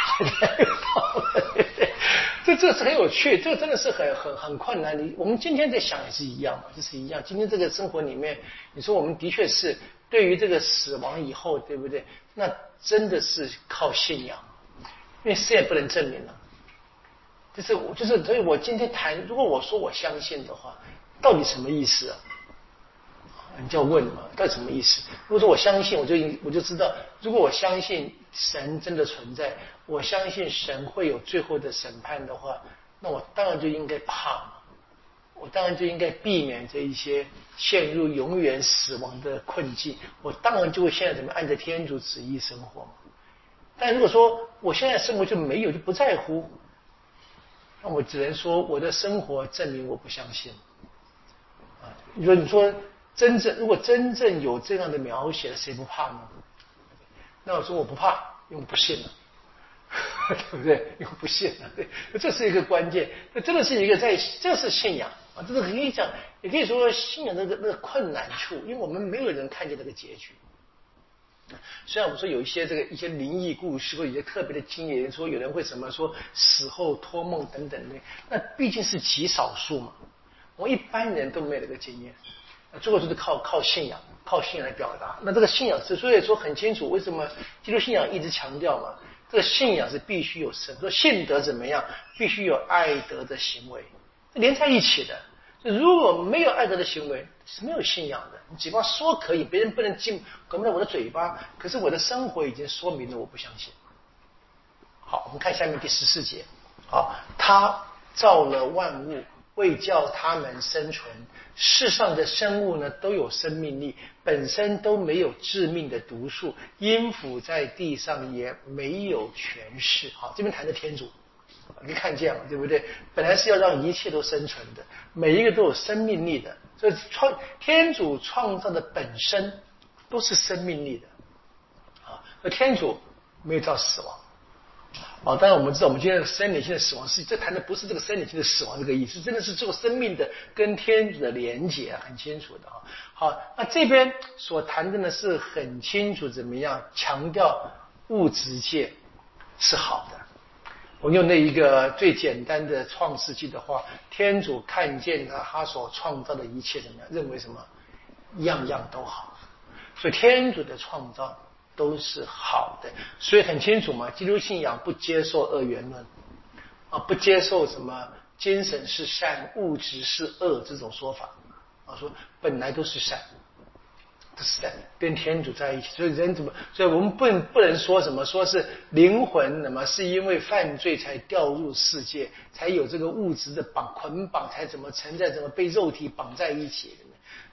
这这是很有趣，这个真的是很很很困难。你我们今天在想也是一样嘛，这是一样。今天这个生活里面，你说我们的确是对于这个死亡以后，对不对？那真的是靠信仰，因为谁也不能证明了。就是我就是，所以我今天谈，如果我说我相信的话，到底什么意思啊？你就要问嘛，到底什么意思？如果说我相信，我就我就知道，如果我相信神真的存在，我相信神会有最后的审判的话，那我当然就应该怕嘛，我当然就应该避免这一些陷入永远死亡的困境，我当然就会现在怎么按照天主旨意生活嘛。但如果说我现在生活就没有，就不在乎，那我只能说我的生活证明我不相信啊。你说你说真正如果真正有这样的描写，谁不怕呢？那我说我不怕，因为不信了，对不对？因为不信了，对，这是一个关键。这真的是一个在，这是信仰啊，这个可以讲，也可以说信仰那个那个困难处，因为我们没有人看见这个结局。虽然我们说有一些这个一些灵异故事，或者一些特别的经验，说有人会什么说死后托梦等等的，那毕竟是极少数嘛，我一般人都没有这个经验。最后就是靠靠信仰，靠信仰来表达。那这个信仰是，所以说很清楚，为什么基督信仰一直强调嘛？这个信仰是必须有神，说信德怎么样，必须有爱德的行为，连在一起的。如果没有爱德的行为，是没有信仰的。你嘴巴说可以，别人不能进，搞不了我的嘴巴，可是我的生活已经说明了我不相信。好，我们看下面第十四节。好，他造了万物，为叫他们生存。世上的生物呢，都有生命力，本身都没有致命的毒素，阴府在地上也没有权势。好，这边谈的天主，你看见了对不对？本来是要让一切都生存的，每一个都有生命力的，所以创天主创造的本身都是生命力的啊。而天主没有造死亡。啊，当然我们知道，我们今天的生理性的死亡是，这谈的不是这个生理性的死亡这个意思，真的是这个生命的跟天主的连结啊，很清楚的啊。好，那这边所谈的呢是很清楚，怎么样强调物质界是好的。我用那一个最简单的创世纪的话，天主看见了他所创造的一切怎么样，认为什么样样都好，所以天主的创造都是好的，所以很清楚嘛，基督信仰不接受二元论啊，不接受什么精神是善，物质是恶这种说法啊，说本来都是善，这是善，跟天主在一起，所以人怎么，所以我们不能不能说什么，说是灵魂那么是因为犯罪才掉入世界，才有这个物质的绑捆绑，才怎么存在，怎么被肉体绑在一起的呢？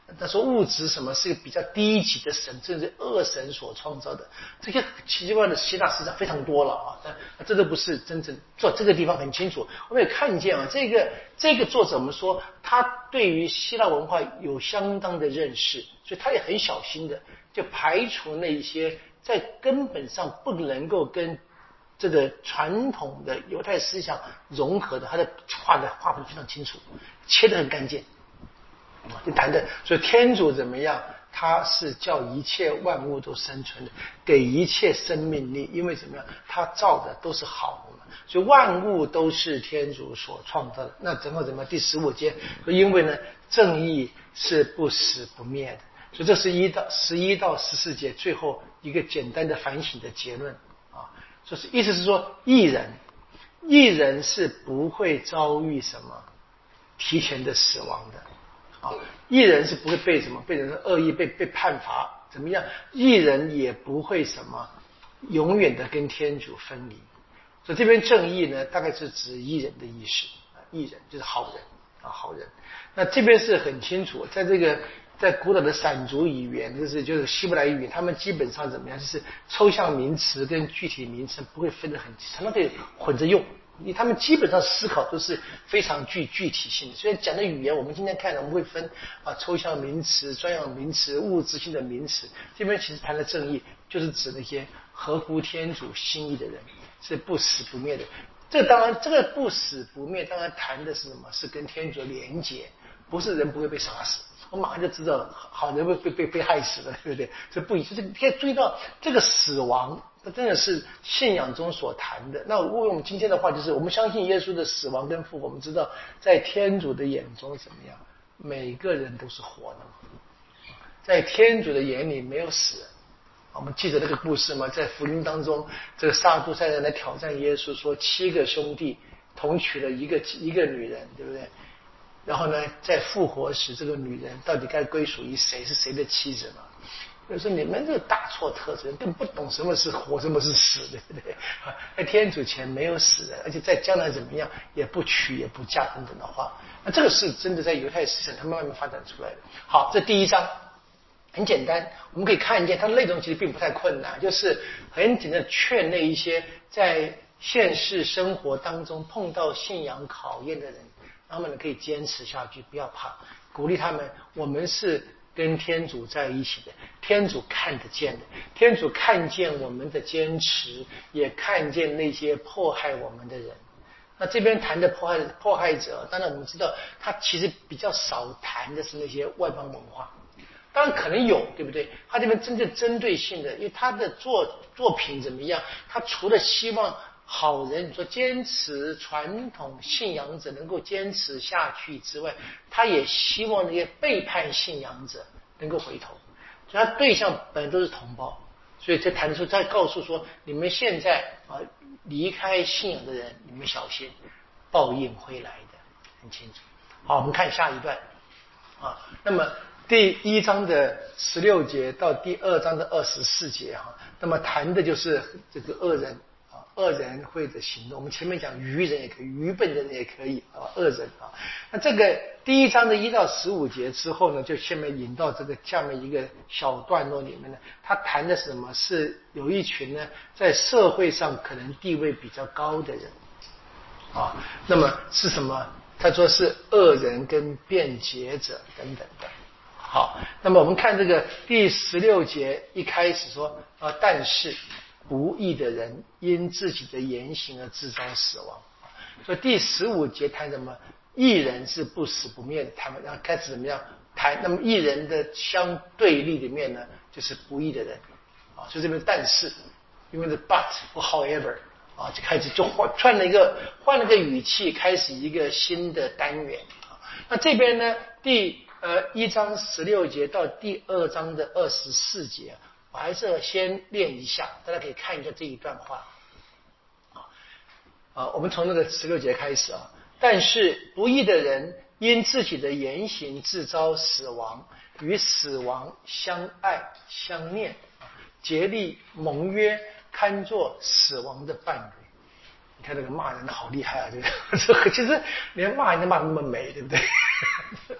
他说物质什么是一个比较低级的神，甚至恶神所创造的，这些奇奇怪怪的希腊思想非常多了啊，但这都不是真正做这个地方很清楚。我们也看见啊，这个这个作者我们说他对于希腊文化有相当的认识，所以他也很小心的就排除那一些在根本上不能够跟这个传统的犹太思想融合的，他的画的划分非常清楚，切得很干净。就谈的，所以天主怎么样？他是叫一切万物都生存的，给一切生命力，因为怎么样？他造的都是好的嘛，所以万物都是天主所创造的。那整个怎么？第十五节，因为呢，正义是不死不灭的，所以这是一到十一到十四节最后一个简单的反省的结论啊，就是意思是说，义人，义人是不会遭遇什么提前的死亡的。啊，义人是不会被什么被人的恶意被被判罚怎么样？义人也不会什么永远的跟天主分离。所以这边正义呢，大概是指义人的意识啊，义人就是好人啊，好人。那这边是很清楚，在这个在古老的闪族语言，就是就是希伯来语言，他们基本上怎么样？就是抽象名词跟具体名词不会分得很清，常常可以混着用。因为他们基本上思考都是非常具具体性的，虽然讲的语言我们今天看我们会分啊抽象名词、专有名词、物质性的名词，这边其实谈的正义就是指那些合乎天主心意的人，是不死不灭的。这当然这个不死不灭当然谈的是什么？是跟天主的连结，不是人不会被杀死。我马上就知道好人会被被被害死了，对不对？这不一，这可以注意到这个死亡，这真的是信仰中所谈的。那为我们今天的话，就是我们相信耶稣的死亡跟复活，我们知道在天主的眼中怎么样？每个人都是活的，在天主的眼里没有死人。我们记得那个故事吗？在福音当中，这个撒都塞人来挑战耶稣，说七个兄弟同娶了一个一个女人，对不对？然后呢，在复活时，这个女人到底该归属于谁？是谁的妻子嘛？就说你们这个大错特错，更不懂什么是活，什么是死，对不对？在天主前没有死人，而且在将来怎么样，也不娶也不嫁等等的话，那这个是真的在犹太思想它慢慢发展出来的。好，这第一章很简单，我们可以看见它的内容其实并不太困难，就是很简单劝那一些在现实生活当中碰到信仰考验的人。他们可以坚持下去，不要怕，鼓励他们。我们是跟天主在一起的，天主看得见的，天主看见我们的坚持，也看见那些迫害我们的人。那这边谈的迫害迫害者，当然我们知道，他其实比较少谈的是那些外邦文化，当然可能有，对不对？他这边真正针对性的，因为他的作作品怎么样？他除了希望好人，你说坚持传统信仰者能够坚持下去之外，他也希望那些背叛信仰者能够回头，所以他对象本来都是同胞，所以在谈的时候再告诉说，你们现在啊离开信仰的人，你们小心，报应会来的，很清楚。好，我们看下一段啊，那么第一章的十六节到第二章的二十四节哈，那么谈的就是这个恶人。恶人会的行动，我们前面讲愚人也可以，愚笨人也可以啊，恶人啊。那这个第一章的一到十五节之后呢，就下面引到这个下面一个小段落里面呢，他谈的是什么？是有一群呢在社会上可能地位比较高的人啊，那么是什么？他说是恶人跟辩解者等等的。好，那么我们看这个第十六节一开始说啊，但是不义的人因自己的言行而自招死亡。所以第十五节谈什么？义人是不死不灭的，他们然后开始怎么样谈？那么义人的相对立里面呢，就是不义的人啊。所以这边但是，因为是 but 或 however 啊，就开始就换换了一个换了个语气，开始一个新的单元啊。那这边呢，第呃一章十六节到第二章的二十四节。我还是先练一下，大家可以看一下这一段话啊。我们从那个十六节开始啊。但是不义的人因自己的言行自招死亡，与死亡相爱相念，竭力盟约，堪作死亡的伴侣。你看这个骂人的好厉害啊！这个其实连骂人都骂那么美，对不对？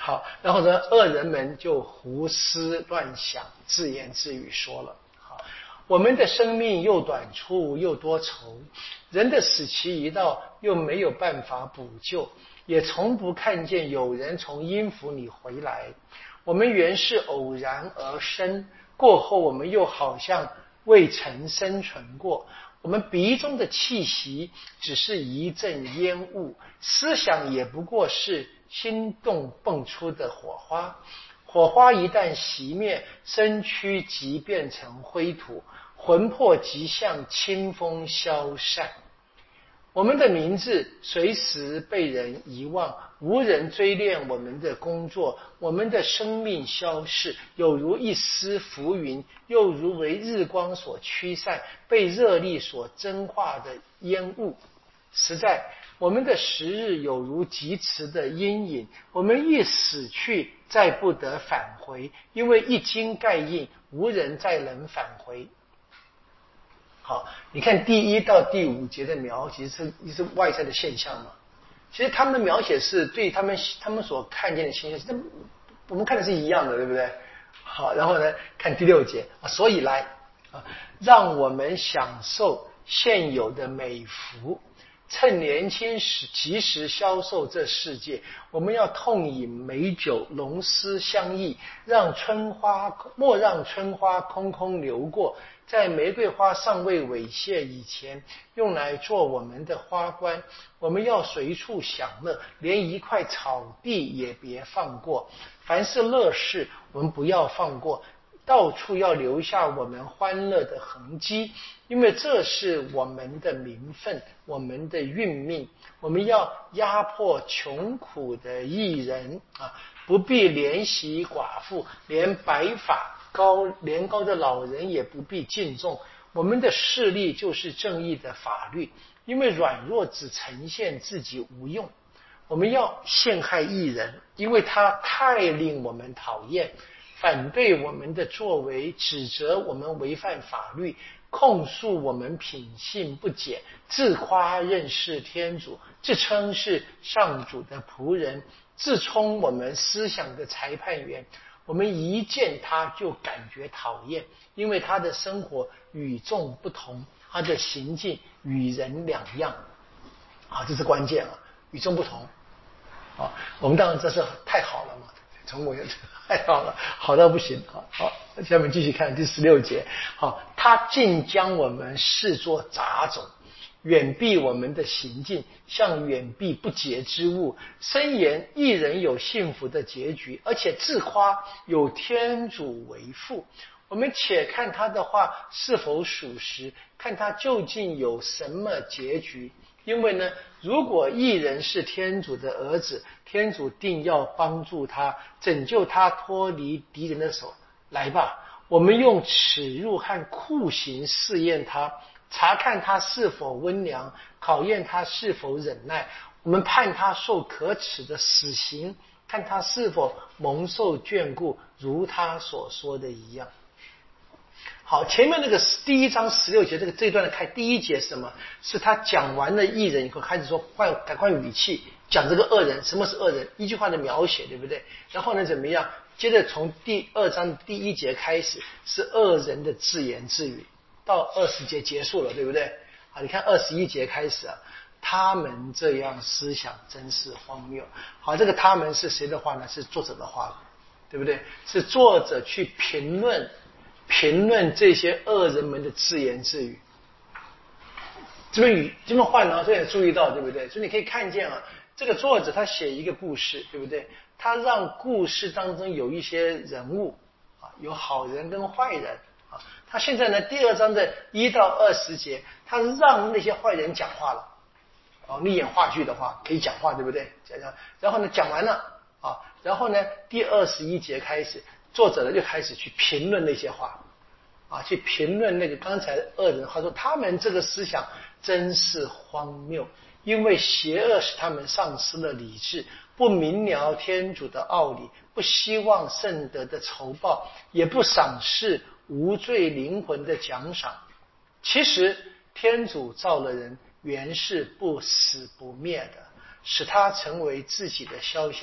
好，然后呢，恶人们就胡思乱想，自言自语说了：好，我们的生命又短促又多愁，人的死期一到，又没有办法补救，也从不看见有人从阴府里回来。我们原是偶然而生，过后我们又好像未曾生存过。我们鼻中的气息只是一阵烟雾，思想也不过是心动迸出的火花。火花一旦熄灭，身躯即变成灰土，魂魄即向清风消散。我们的名字随时被人遗忘，无人追恋我们的工作，我们的生命消逝，有如一丝浮云，又如为日光所驱散，被热力所蒸化的烟雾。实在，我们的时日有如疾驰的阴影，我们一死去，再不得返回，因为一经盖印，无人再能返回。好，你看第一到第五节的描写是是外在的现象嘛？其实他们的描写是对他们他们所看见的现象，我们看的是一样的，对不对？好，然后呢，看第六节啊，所以来啊，让我们享受现有的美福，趁年轻时及时销售这世界。我们要痛饮美酒，龙丝相忆，让春花莫让春花空空流过。在玫瑰花尚未猥亵以前，用来做我们的花冠。我们要随处享乐，连一块草地也别放过。凡是乐事，我们不要放过，到处要留下我们欢乐的痕迹，因为这是我们的名分，我们的运命。我们要压迫穷苦的艺人啊，不必怜惜寡妇，连白发高年高的老人也不必敬重。我们的势力就是正义的法律，因为软弱只呈现自己无用。我们要陷害艺人，因为他太令我们讨厌，反对我们的作为，指责我们违反法律，控诉我们品性不检，自夸认识天主，自称是上主的仆人，自充我们思想的裁判员。我们一见他就感觉讨厌，因为他的生活与众不同，他的行径与人两样。啊，这是关键啊，与众不同。啊，我们当然这是太好了嘛，从我太好了，好到不行。好，好，下面继续看第十六节。好，他竟将我们视作杂种，远避我们的行径，像远避不洁之物。深言一人有幸福的结局，而且自夸有天主为父。我们且看他的话是否属实，看他究竟有什么结局。因为呢，如果一人是天主的儿子，天主定要帮助他，拯救他脱离敌人的手。来吧，我们用耻辱和酷刑试验他，查看他是否温良，考验他是否忍耐。我们判他受可耻的死刑，看他是否蒙受眷顾，如他所说的一样。好，前面那个第一章十六节这个这一段的开第一节是什么？是他讲完了义人以后，开始说换改换语气，讲这个恶人。什么是恶人？一句话的描写，对不对？然后呢，怎么样？接着从第二章第一节开始是恶人的自言自语，到二十节结束了，对不对？好，你看二十一节开始啊，他们这样思想真是荒谬。好，这个他们是谁的话呢？是作者的话了，对不对？是作者去评论。评论这些恶人们的自言自语，这边语这边话呢，这也注意到，对不对？所以你可以看见啊，这个作者他写一个故事，对不对？他让故事当中有一些人物啊，有好人跟坏人啊。他现在呢，第二章的一到二十节，他让那些坏人讲话了。哦，你演话剧的话可以讲话，对不对？然后呢，讲完了啊，然后呢，第二十一节开始。作者呢就开始去评论那些话，啊，去评论那个刚才恶人。他说他们这个思想真是荒谬，因为邪恶使他们丧失了理智，不明了天主的奥理，不希望圣德的酬报，也不赏识无罪灵魂的奖赏。其实天主造了人，原是不死不灭的，使他成为自己的肖像。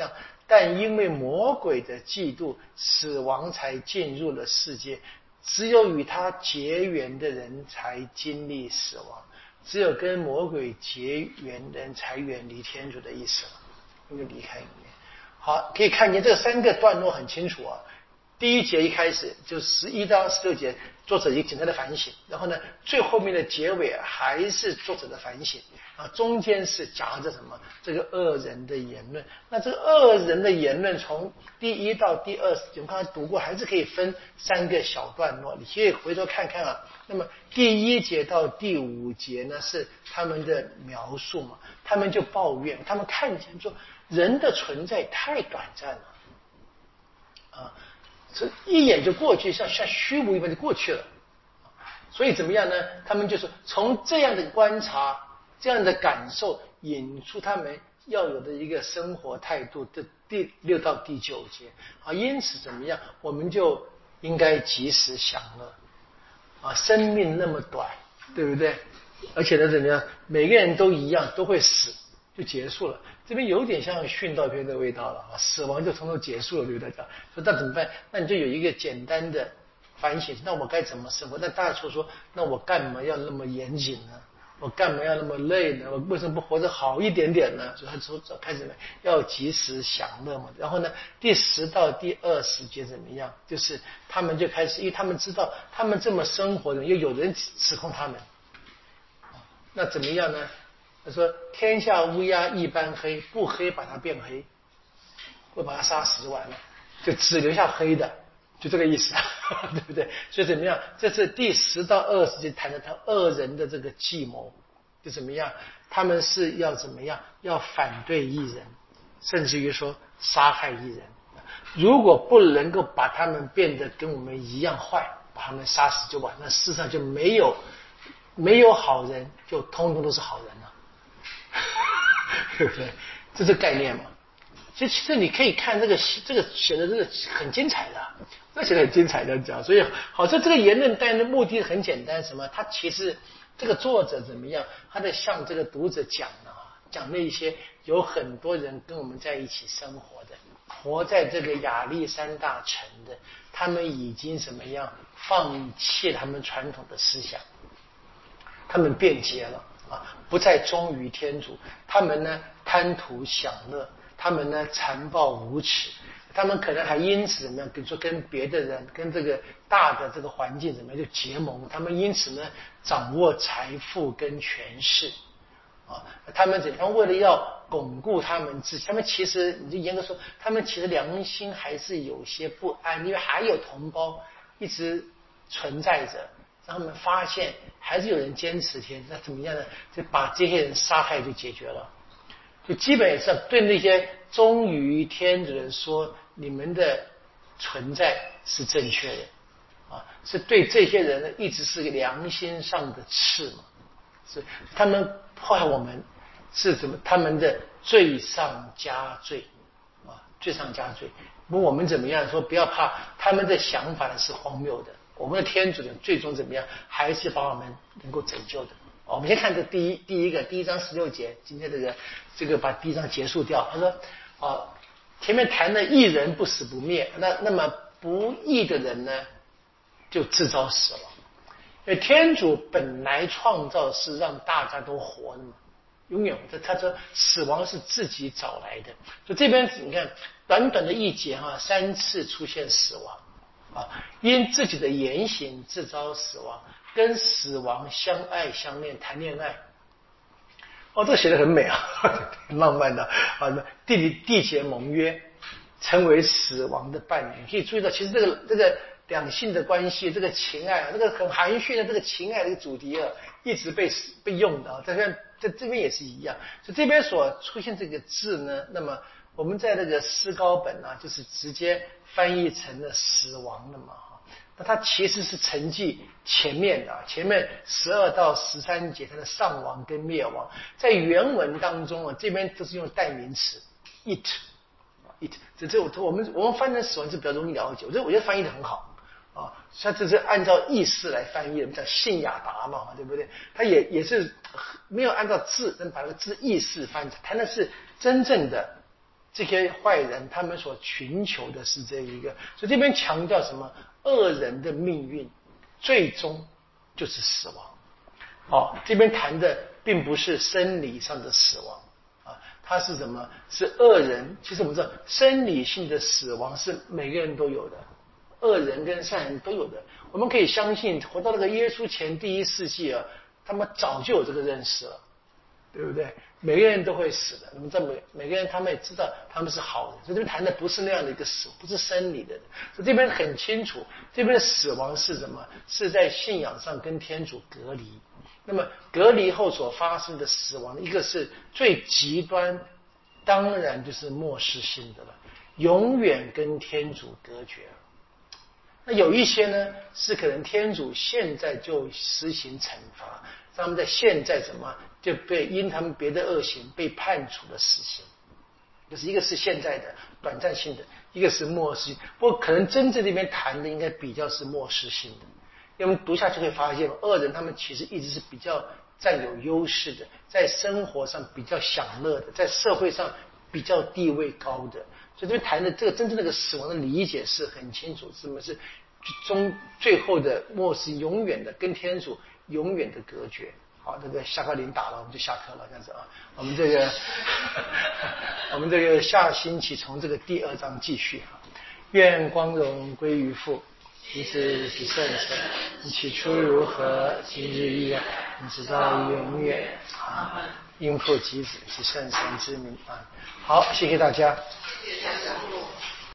但因为魔鬼的嫉妒，死亡才进入了世界。只有与他结缘的人才经历死亡，只有跟魔鬼结缘的人才远离天主的意思了，因为离开里面。好，可以看见这三个段落很清楚啊。第一节一开始就十一到十六节，作者一个简单的反省，然后呢，最后面的结尾还是作者的反省啊，中间是夹着什么这个恶人的言论。那这个恶人的言论从第一到第二十节，我们刚才读过，还是可以分三个小段落，你可以回头看看啊。那么第一节到第五节呢，是他们的描述嘛，他们就抱怨，他们看见说人的存在太短暂了啊。这一眼就过去，像像虚无一般就过去了。所以怎么样呢？他们就是从这样的观察、这样的感受，引出他们要有的一个生活态度的第六到第九节啊。因此怎么样，我们就应该及时享乐啊！生命那么短，对不对？而且呢，怎么样？每个人都一样，都会死，就结束了。这边有点像殉道片的味道了啊，死亡就从头结束了，对不对？所以那怎么办？那你就有一个简单的反省，那我该怎么生活？那大家说说，那我干嘛要那么严谨呢？我干嘛要那么累呢？我为什么不活得好一点点呢？所以他从开始要及时享乐嘛。然后呢，第十到第二十节怎么样？就是他们就开始，因为他们知道他们这么生活的，又有人指控他们，那怎么样呢？他说：“天下乌鸦一般黑，不黑把它变黑，会把它杀死就完了，就只留下黑的，就这个意思，对不对？所以怎么样？这是第十到二十节谈的他恶人的这个计谋，就怎么样？他们是要怎么样？要反对义人，甚至于说杀害义人。如果不能够把他们变得跟我们一样坏，把他们杀死就完，那世上就没有没有好人，就通通都是好人了。”对不对？这是概念嘛？其实，其实你可以看这个这个写的这个很精彩的，这写的很精彩的讲。所以，好像这个言论带的目的很简单，什么？他其实这个作者怎么样？他在向这个读者讲啊，讲那些有很多人跟我们在一起生活的，活在这个亚历山大城的，他们已经什么样？放弃他们传统的思想，他们变节了。啊，不再忠于天主，他们呢贪图享乐，他们呢残暴无耻，他们可能还因此怎么样？比如说跟别的人、跟这个大的这个环境怎么样就结盟，他们因此呢掌握财富跟权势，啊，他们怎样？为了要巩固他们自己，他们其实你就严格说，他们其实良心还是有些不安，因为还有同胞一直存在着。让他们发现还是有人坚持天，那怎么样呢？就把这些人杀害就解决了。就基本上对那些忠于天主的人说，你们的存在是正确的啊，是对这些人呢一直是良心上的刺嘛，是他们破坏我们是怎么？他们的罪上加罪啊，罪上加罪。不过我们怎么样说？不要怕，他们的想法是荒谬的。我们的天主呢，最终怎么样，还是把我们能够拯救的。我们先看这第一第一个第一章十六节，今天这个这个把第一章结束掉。他说，啊，前面谈的义人不死不灭，那那么不义的人呢，就自招死亡。因为天主本来创造是让大家都活的嘛，永远的。他说死亡是自己找来的。所以这边你看，短短的一节哈、啊，三次出现死亡。啊，因自己的言行自招死亡，跟死亡相爱相恋谈恋爱。哦，这写得很美啊，很浪漫的啊。缔缔结盟约，成为死亡的伴侣。可以注意到，其实这个这个两性的关系，这个情爱啊，这个很含蓄的这个情爱的主题啊，一直被被用的啊。这边在这边也是一样。所以这边所出现这个字呢，那么我们在那个诗高本啊，就是直接翻译成了死亡的嘛，那它其实是承继前面的，前面十二到十三节它的上亡跟灭亡，在原文当中啊，这边都是用代名词 it it， 这这我们我们翻成死亡是比较容易了解，我觉得我觉得翻译的很好啊，它这是按照意思来翻译的，叫信雅达嘛，对不对？它也也是没有按照字，但把那个字意思翻译，谈的是真正的这些坏人他们所寻求的是这一个，所以这边强调什么？恶人的命运最终就是死亡。哦，这边谈的并不是生理上的死亡啊，它是什么？是恶人。其实我们知道，生理性的死亡是每个人都有的，恶人跟善人都有的。我们可以相信，活到那个耶稣前第一世纪啊，他们早就有这个认识了，对不对？每个人都会死的。那么在每每个人，他们也知道他们是好人，所以这边谈的不是那样的一个死，不是生理的。所以这边很清楚，这边的死亡是什么？是在信仰上跟天主隔离。那么隔离后所发生的死亡，一个是最极端，当然就是末世性的了，永远跟天主隔绝了。那有一些呢，是可能天主现在就施行惩罚，他们在现在什么就被因他们别的恶行被判处了死刑，就是一个是现在的短暂性的，一个是末世性。不过可能真正这边谈的应该比较是末世性的。因为我们读下去会发现，恶人他们其实一直是比较占有优势的，在生活上比较享乐的，在社会上比较地位高的。所以这边谈的这个真正那个死亡的理解是很清楚，什么是终最后的末世，永远的跟天主永远的隔绝。好，这个下课铃打了，我们就下课了，这样子啊。我们这个我们这个下星期从这个第二章继续啊。愿光荣归于父，其子及圣神，起初如何，今日亦然，直到永远。阿们。因父及子及圣神之名。啊，好，谢谢大家。谢谢大家。